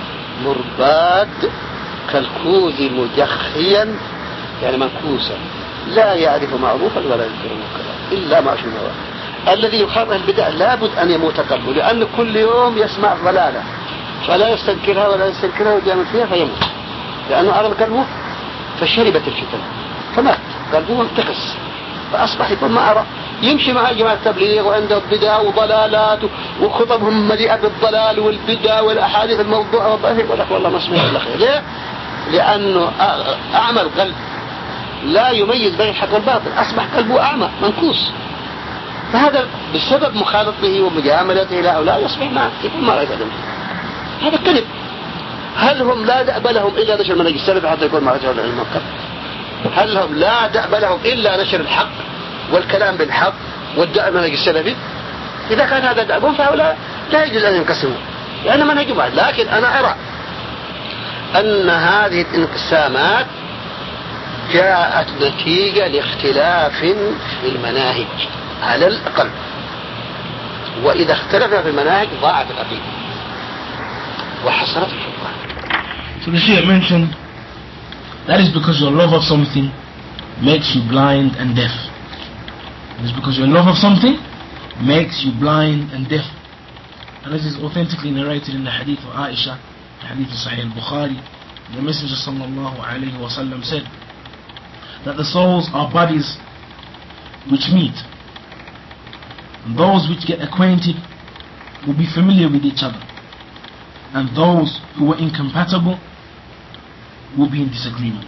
مرباد كالكوز مجخيا يعني منكوسا لا يعرف معروفا ولا ينكر منكرا إلا ما شاء الله. الذي يخاطب البدع لابد أن يموت قلبه، لأن كل يوم يسمع ضلالة فلا يستنكرها ولا يستنكرها ويجامل فيها فيموت، لأنه أرى قلبه فشربت الفتن فمات قلبه انتكس، فأصبح يقول ما أرى، يمشي مع جماعة التبليغ وعنده بدع وضلالات وخطبهم مليئة بالضلال والبدع والأحاديث الموضوعة والضعيف، يقول لك والله ما سمعت إلا خير. ليه؟ لأنه أعمى القلب لا يميز بين الحق والباطل، أصبح قلبه أعمى منكوس، فهذا بسبب مخالطته ومجاملته لهؤلاء يصبح ما يكون ما رأيت أدم. هذا كذب. هل هم لا دأب لهم إلا نشر منهج السلف حتى يكون ما رأيت العلم المنكر؟ هل هم لا دأب لهم إلا نشر الحق والكلام بالحق والدعاء منهج السلفي؟ إذا كان هذا دأبهم فهؤلاء لا يجوز أن ينقسموا، لأن منهجهم واحد. لكن أنا أرى أن هذه الانقسامات جاءت نتيجة لاختلاف في المناهج على الأقل، وإذا اختلفنا في المناهج ضاعت العقيدة وحصلت الفرقان. So the Shaykh mentioned that is because your love of something makes you blind and deaf. It is because your love of something makes you blind and deaf. And this is authentically narrated in the hadith of Aisha, the hadith of Sahih al-Bukhari. The Messenger sallallahu alayhi wa sallam said that the souls are bodies which meet, and those which get acquainted will be familiar with each other, and those who are incompatible will be in disagreement.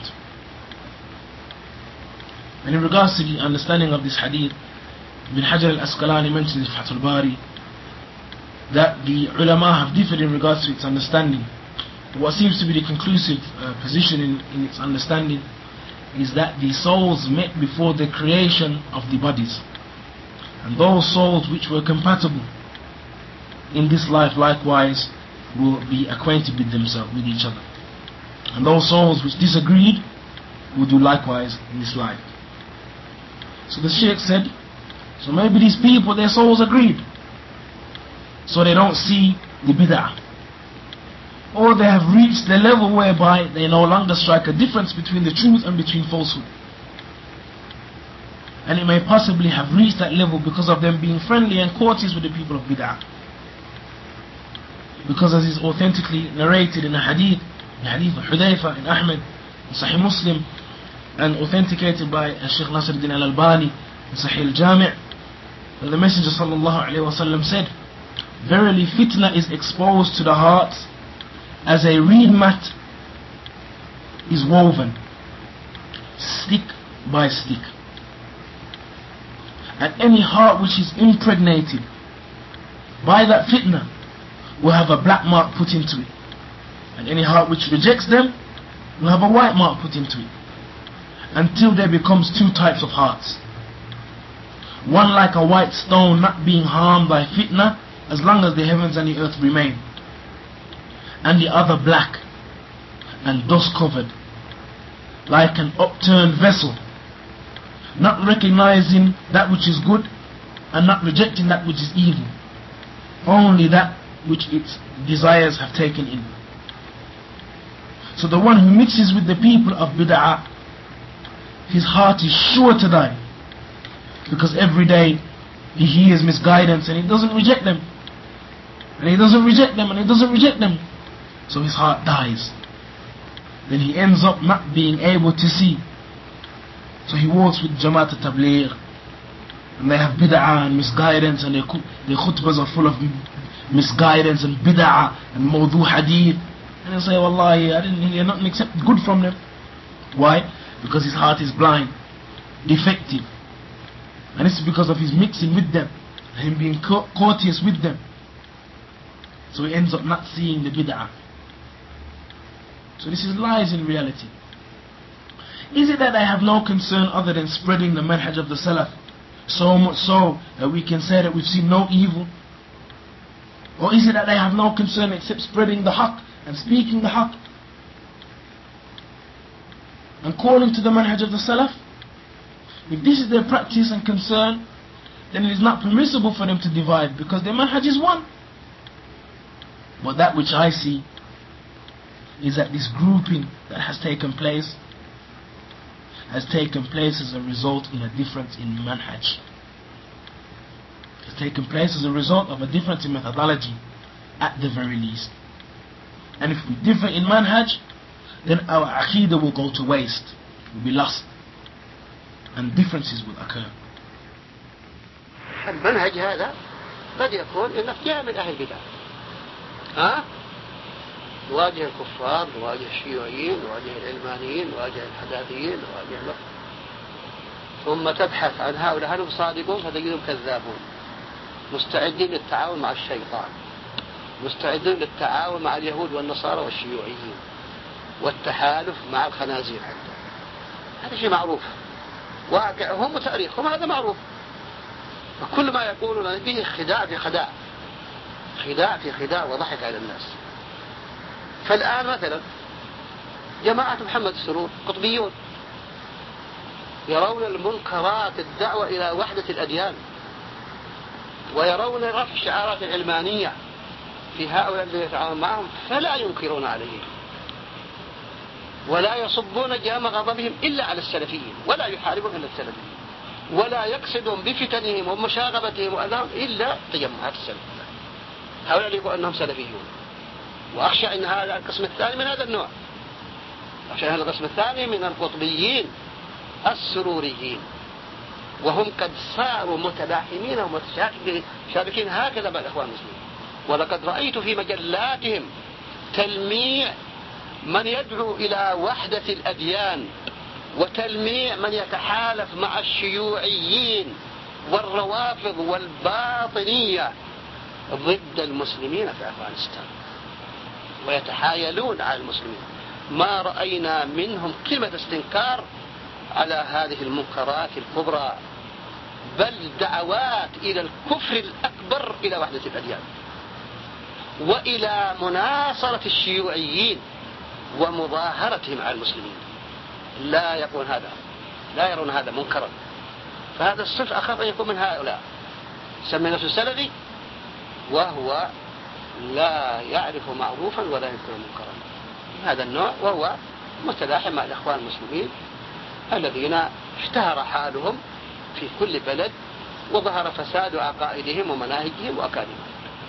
And in regards to the understanding of this hadith, Ibn Hajar al-Asqalani mentions in Fath al-Bari that the ulama have differed in regards to its understanding. What seems to be the conclusive uh, position in, in its understanding is that the souls met before the creation of the bodies, and those souls which were compatible in this life likewise will be acquainted with themselves, with each other, and those souls which disagreed will do likewise in this life. So the Shaykh said, so maybe these people, their souls agreed, so they don't see the bid'ah, or they have reached the level whereby they no longer strike a difference between the truth and between falsehood. And it may possibly have reached that level because of them being friendly and courteous with the people of bid'ah. Because as is authentically narrated in the hadith, the hadith of Hudayfa in Ahmed, in Sahih Muslim, and authenticated by Shaykh Nasruddin al-Albani in Sahih al-Jami', that the Messenger sallallahu alayhi wa sallam said, verily fitna is exposed to the hearts as a reed mat is woven, stick by stick. And any heart which is impregnated by that fitna will have a black mark put into it, and any heart which rejects them will have a white mark put into it, until there becomes two types of hearts. One like a white stone not being harmed by fitna as long as the heavens and the earth remain, and the other black and dust covered, like an upturned vessel, not recognizing that which is good and not rejecting that which is evil, only that which its desires have taken in. So the one who mixes with the people of bid'ah, his heart is sure to die, because every day he hears misguidance and he doesn't reject them, and he doesn't reject them, and he doesn't reject them. So his heart dies. Then he ends up not being able to see. So he walks with Jamaat al-Tabligh, and they have bid'ah and misguidance, and their, their khutbahs are full of misguidance and bid'ah and mawdu hadith. And he'll say, Wallahi, I didn't hear nothing except good from them. Why? Because his heart is blind, defective. And it's because of his mixing with them, him being courteous with them. So he ends up not seeing the bid'ah. So this is lies in reality. Is it that they have no concern other than spreading the manhaj of the Salaf, so much so that we can say that we've seen no evil? Or is it that they have no concern except spreading the haqq and speaking the haqq and calling to the manhaj of the Salaf? If this is their practice and concern, then it is not permissible for them to divide, because their manhaj is one. But that which I see is that this grouping that has taken place has taken place as a result in a difference in manhaj. It has taken place as a result of a difference in methodology, at the very least. And if we differ in manhaj, then our aqidah will go to waste, will be lost, and differences will occur. المنهج هذا قد يكون إنك جاء من أهل البدع، ها؟ نواجه الكفار، نواجه الشيوعيين، نواجه العلمانيين، نواجه الحداثيين، نواجه له. ثم تبحث عن هؤلاء هل هم صادقون، فتجدهم كذابون، مستعدين للتعاون مع الشيطان، مستعدين للتعاون مع اليهود والنصارى والشيوعيين، والتحالف مع الخنازير حتى. هذا شيء معروف، واقعهم وتاريخهم هذا معروف. وكل ما يقولون فيه خداع في خداع، خداع في خداع وضحك على الناس. فالآن مثلا جماعة محمد السرور قطبيون يرون المنكرات الدعوة إلى وحدة الأديان، ويرون رفع شعارات العلمانية في هؤلاء الذين يتعاون معهم، فلا ينكرون عليهم ولا يصبون جام غضبهم إلا على السلفيين، ولا يحاربون إلا السلفيين، ولا يقصدون بفتنهم ومشاغبتهم وأذاهم إلا تجمعات السلفيين. هؤلاء يقول أنهم سلفيون. وأخشى أن هذا القسم الثاني من هذا النوع، أخشى أن هذا القسم الثاني من القطبيين السروريين، وهم قد صاروا متلاحمين ومتشابكين هكذا مع الإخوان المسلمين. ولقد رأيت في مجلاتهم تلميع من يدعو إلى وحدة الأديان، وتلميع من يتحالف مع الشيوعيين والروافض والباطنية ضد المسلمين في أفغانستان، ويتحايلون على المسلمين. ما رأينا منهم كلمة استنكار على هذه المنكرات الكبرى، بل دعوات إلى الكفر الأكبر، إلى وحدة الأديان، وإلى مناصرة الشيوعيين ومظاهرتهم على المسلمين. لا يقول هذا، لا يرون هذا منكرا. فهذا الصف أخاف أن يكون من هؤلاء، سمي نفسه سلفي وهو لا يعرف معروفا ولا ينكر منكرا، هذا النوع، وهو متلاحم مع الإخوان المسلمين الذين اشتهر حالهم في كل بلد، وظهر فساد عقائدهم ومناهجهم وأكاذيبهم.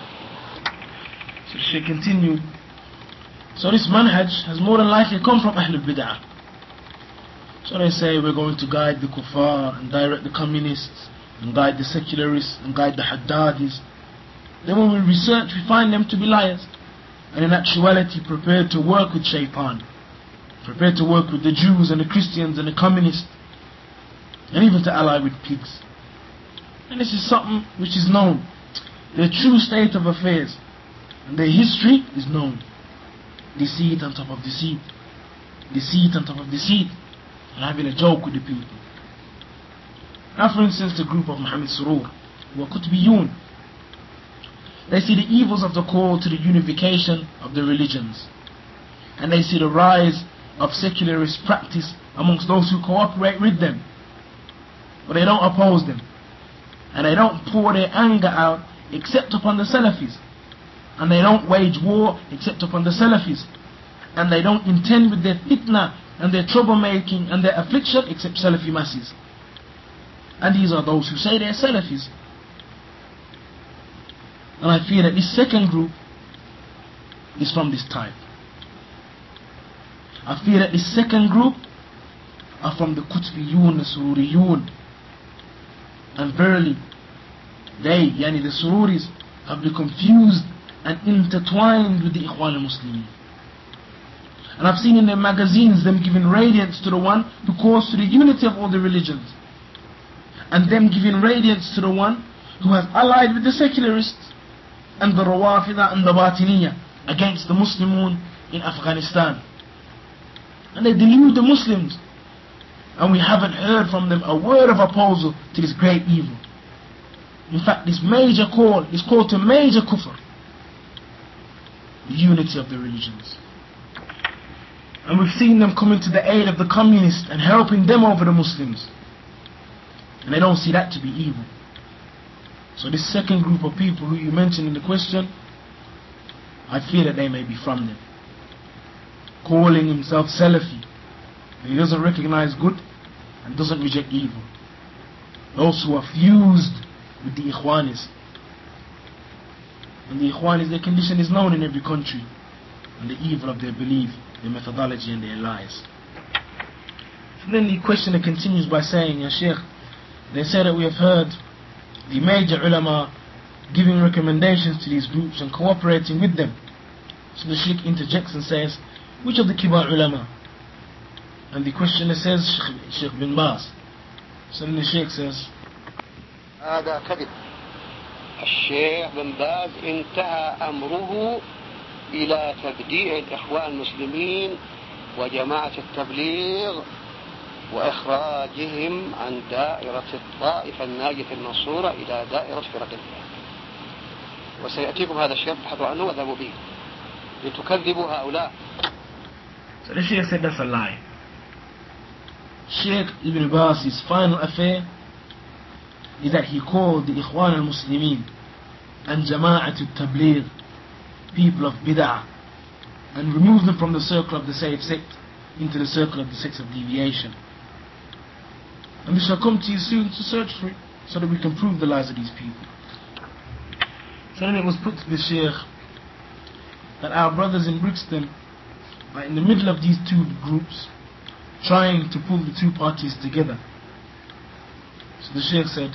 So she continued. So this manhaj has more than likely come from Ahlul Bid'ah. So they say we're going to guide the kuffar and direct the communists and guide the secularists and guide the haddadis. Then when we research, we find them to be liars, and in actuality prepared to work with shaitan, prepared to work with the Jews and the Christians and the communists, and even to ally with pigs. And this is something which is known. Their true state of affairs and their history is known. Deceit on top of deceit, deceit on top of deceit, and having a joke with the people. Now for instance, the group of Muhammad Surur, who are Qutbiyun. They see the evils of the call to the unification of the religions. And they see the rise of secularist practice amongst those who cooperate with them. But they don't oppose them. And they don't pour their anger out except upon the Salafis. And they don't wage war except upon the Salafis. And they don't intend with their fitna and their troublemaking and their affliction except Salafi masses. And these are those who say they're Salafis. And I fear that this second group is from this type. I fear that this second group are from the Qutbiyun, the Sururiyun. And verily, they, yani the Sururis, have become confused and intertwined with the Ikhwan al-Muslimin. And I've seen in their magazines them giving radiance to the one who calls to the unity of all the religions. And them giving radiance to the one who has allied with the secularists and the Rawafida and the Batiniya against the Muslimun in Afghanistan. And they delude the Muslims. And we haven't heard from them a word of opposal to this great evil. In fact, this major call is called to major kufr. The unity of the religions. And we've seen them coming to the aid of the communists and helping them over the Muslims. And they don't see that to be evil. So this second group of people who you mentioned in the question, I fear that they may be from them. Calling himself Salafi. And he doesn't recognize good and doesn't reject evil. Those who are fused with the Ikhwanis. And the Ikhwanis, their condition is known in every country. And the evil of their belief, their methodology and their lies. So then the questioner continues by saying, Ya Sheikh, they say that we have heard the major ulama giving recommendations to these groups and cooperating with them. So the Sheikh interjects and says, which of the kibar ulama? And the questioner says, Sheikh, Sheikh bin Baz. So then the Sheikh says, هذا كذب. الشيخ بن باز انتهى أمره إلى تبديع الإخوان المسلمين وجماعة التبليغ وإخراجهم عن دائرة الطائفة الناجية المنصورة إلى دائرة فرق الله. وسيأتيكم هذا الشيء تبحثوا عنه وذهبوا به لتكذبوا هؤلاء. So the Sheikh said that's a lie. Sheikh Ibn Baz's final affair is that he called the Ikhwan al-Muslimin and Jama'at al-Tabligh people of bid'ah and removed them from the circle of the safe sect into the circle of the sects of deviation. And we shall come to you soon to search for it so that we can prove the lies of these people. So then it was put to the Sheikh that our brothers in Brixton are in the middle of these two groups trying to pull the two parties together. So the Sheikh said,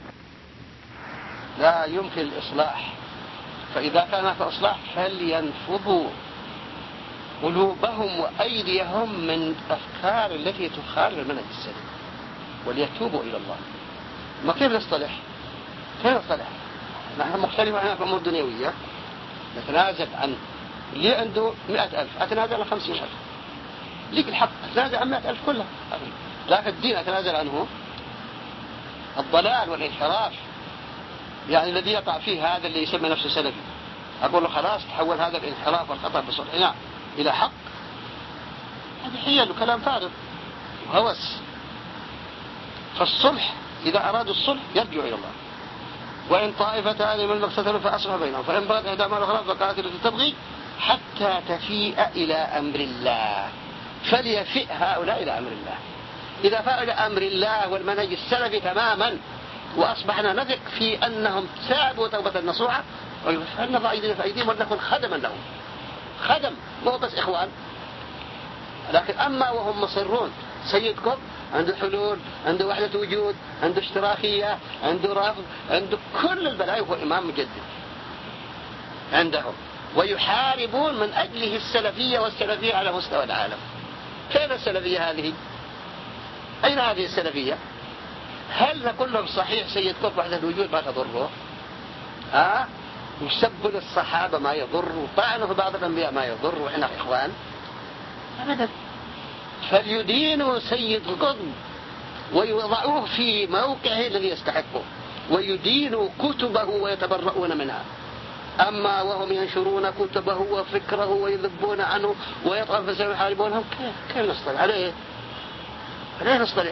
لا يمكن الإصلاح فإذا كان هناك إصلاح فلينفضوا قلوبهم وأيديهم من أفكار التي تخالف المنهج السليم وليتوبوا إلى الله. ما كيف نصطلح؟ كيف نصطلح؟ نحن مختلفين هنا في أمور دنيوية نتنازل عن اللي عنده مئة ألف أتنازل عن خمسين ألف. ليك الحق أتنازل عن مئة ألف كلها. لكن الدين أتنازل عنه الضلال والانحراف. يعني الذي يقع فيه هذا اللي يسمى نفسه سلفي أقول له خلاص تحول هذا الانحراف والخطأ بصلحنا إلى حق. هذه حيل وكلام فارغ وهوس. فالصلح إذا أرادوا الصلح يرجعوا إلى الله. وإن طائفتان من اقتتلوا فأصلحوا بينهم فإن بغت إحداهما الأخرى فقاتلوا تبغي حتى تفيء إلى أمر الله فليفئ هؤلاء إلى أمر الله. إذا فاء إلى أمر الله والمنهج السلفي تماما وأصبحنا نثق في أنهم تابوا توبة نصوحة فلنضع أيدينا في أيديهم ولنكن خدما لهم. خدم مو بس إخوان. لكن أما وهم مصرون سيدكم عنده حلول عنده وحدة وجود عنده اشتراكية عنده رفض عنده كل البلايا وهو إمام مجدد عندهم ويحاربون من أجله السلفية والسلفية على مستوى العالم. فين السلفية هذه؟ أين هذه السلفية؟ هل نقول لهم صحيح سيدكم وحدة الوجود ما تضره؟ ها؟ أه؟ يسبوا للصحابة ما يضر وطعنوا في بعض الأنبياء ما يضر وإحنا إخوان أبدا. فليدينوا سيد القطب ويوضعوه في موقعه الذي يستحقه ويدينوا كتبه ويتبرؤون منها أما وهم ينشرون كتبه وفكره ويذبون عنه ويطعن في سبيل يحاربونهم، كيف كيف نصطلح عليه؟ عليه نصطلح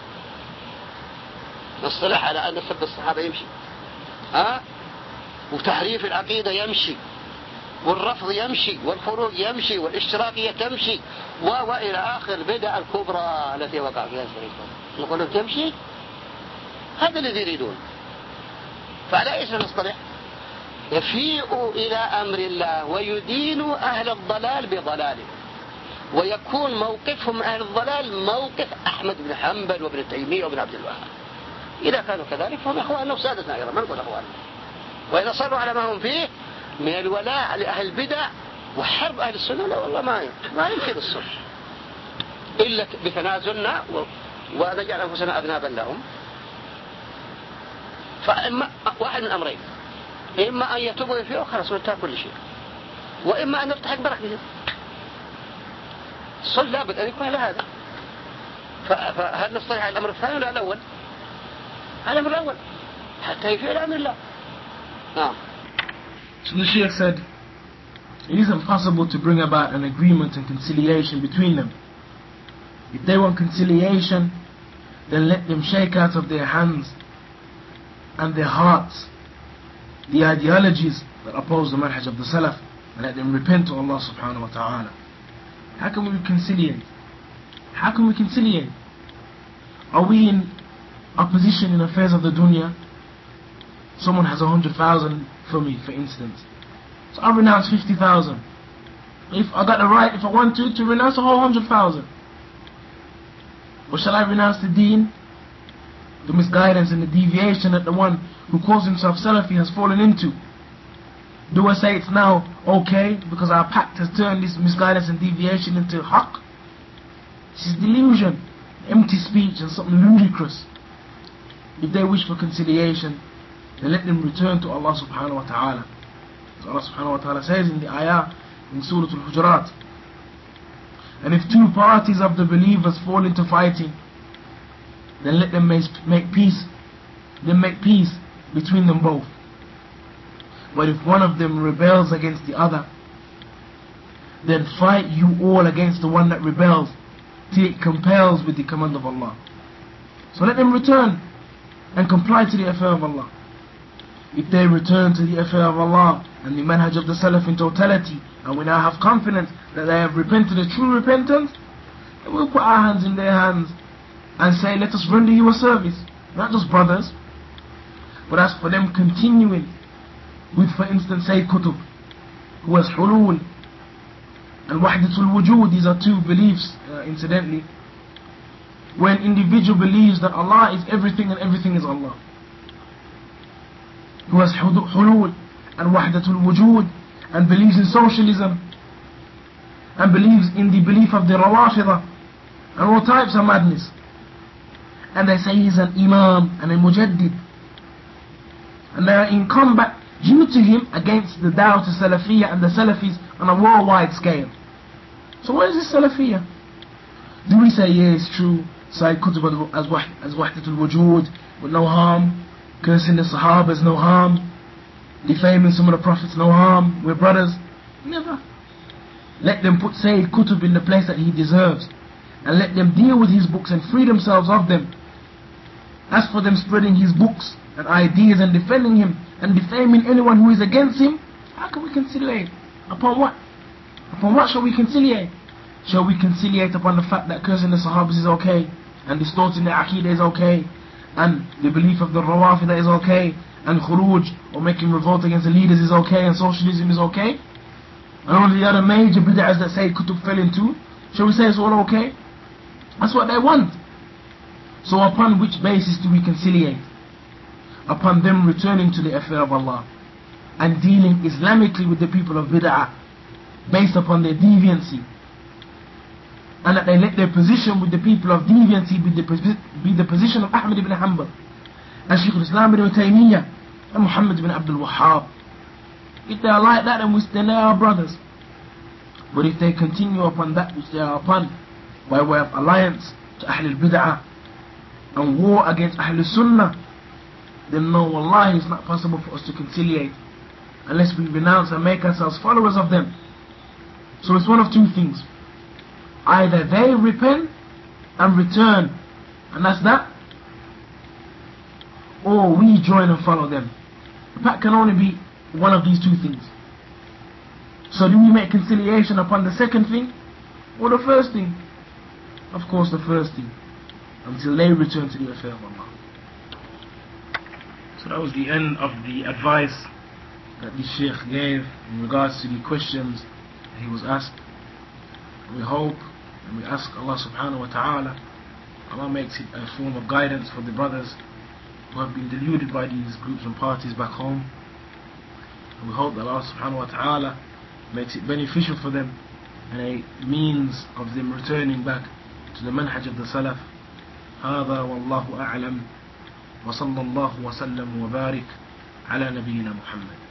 نصطلح على أن سب الصحابة يمشي، ها؟ وتحريف العقيدة يمشي، والرفض يمشي، والخروج يمشي، والاشتراكية تمشي، وإلى آخر البدع الكبرى التي وقع فيها الشريطان نقول تمشي. هذا الذي يريدون. فعلى إيش نصطلح؟ يفيئوا إلى أمر الله ويدينوا أهل الضلال بضلاله، ويكون موقفهم أهل الضلال موقف أحمد بن حنبل وابن تيمية وابن عبد الوهاب. إذا كانوا كذلك فهم إخواننا وسادتنا أيضا، ما نقول إخواننا. وإذا صاروا على ما هم فيه من الولاء لأهل البدع وحرب أهل السنة، لا والله ما ما يمكن الصلح إلا بتنازلنا ونجعل أنفسنا أذنابا لهم. فإما واحد من أمرين، إما أن يتوبوا ويفيئوا خلاص وانتهى كل شيء، وإما أن نلتحق بركبهم. الصلح لابد أن يكون على هذا. فهل نصطلح على الأمر الثاني ولا الأول؟ على الأمر الأول حتى يفيء الأمر الله. نعم. So the Sheikh said, it is impossible to bring about an agreement and conciliation between them. If they want conciliation, then let them shake out of their hands and their hearts the ideologies that oppose the manhaj of the Salaf, and let them repent to Allah subhanahu wa ta'ala. How can we conciliate? How can we conciliate? Are we in opposition in affairs of the dunya? Someone has a hundred thousand for me, for instance. So I renounce fifty thousand. If I got the right, if I want to, to renounce a whole hundred thousand. Or shall I renounce the deen, the misguidance and the deviation that the one who calls himself Salafi has fallen into? Do I say it's now okay because our pact has turned this misguidance and deviation into haqq? This is delusion, empty speech and something ludicrous. If they wish for conciliation, then let them return to Allah subhanahu wa ta'ala. As Allah subhanahu wa ta'ala says in the ayah in Surah Al-Hujurat, and if two parties of the believers fall into fighting, then let them make peace, then make peace between them both. But if one of them rebels against the other, then fight you all against the one that rebels till it compels with the command of Allah. So let them return and comply to the affair of Allah. If they return to the affair of Allah and the manhaj of the Salaf in totality, and we now have confidence that they have repented a true repentance, then we'll put our hands in their hands and say, let us render you a service. Not just brothers, but as for them continuing with, for instance, Sayyid Qutb, who has hulul and wahdatul wujud. These are two beliefs, uh, incidentally. When individual believes that Allah is everything and everything is Allah, who has hulul and wahdatul wujud, and believes in socialism, and believes in the belief of the Rawafida, and all types of madness. And they say he's an imam and a mujaddid, and they are in combat due to him against the Dawah to Salafiyya and the Salafis on a worldwide scale. So where is this Salafiyya? Do we say, yeah, it's true, Sayyid Qutb as, as wahdatul wujud with no harm, cursing the Sahabas, no harm, defaming some of the Prophets, no harm, we're brothers? Never. Let them put Sayyid Qutb in the place that he deserves, and let them deal with his books and free themselves of them. As for them spreading his books and ideas and defending him and defaming anyone who is against him, how can we conciliate? Upon what? Upon what shall we conciliate? Shall we conciliate upon the fact that cursing the Sahabas is okay, and distorting the Aqidah is okay, and the belief of the Rawafida is okay, and khuruj or making revolt against the leaders is okay, and socialism is okay, and all the other major bid'ahs that Sayyid Qutb fell into, shall we say it's all okay? That's what they want. So upon which basis do we conciliate? Upon them returning to the affair of Allah and dealing Islamically with the people of bid'ah based upon their deviancy, and that they let their position with the people of deviancy be the, be the position of Ahmad ibn Hanbal and Shaykh al-Islam ibn Taymiyyah and Muhammad ibn Abdul Wahhab. If they are like that, then they are brothers. But if they continue upon that which they are upon by way of alliance to Ahl al-Bid'ah and war against Ahl al-Sunnah, then no, wallahi, it's not possible for us to conciliate. unless we renounce and make ourselves followers of them. So it's one of two things. Either they repent and return, and that's that, or we join and follow them. The pact can only be one of these two things. So do we make conciliation upon the second thing, or the first thing? Of course the first thing, until they return to the affair of Allah. So that was the end of the advice that the Shaykh gave in regards to the questions that he was asked. We hope and we ask Allah subhanahu wa ta'ala, Allah makes it a form of guidance for the brothers who have been deluded by these groups and parties back home. And we hope that Allah subhanahu wa ta'ala makes it beneficial for them and a means of them returning back to the manhaj of the Salaf. هذا والله أعلم وصلى الله وسلم وبارك على نبينا محمد.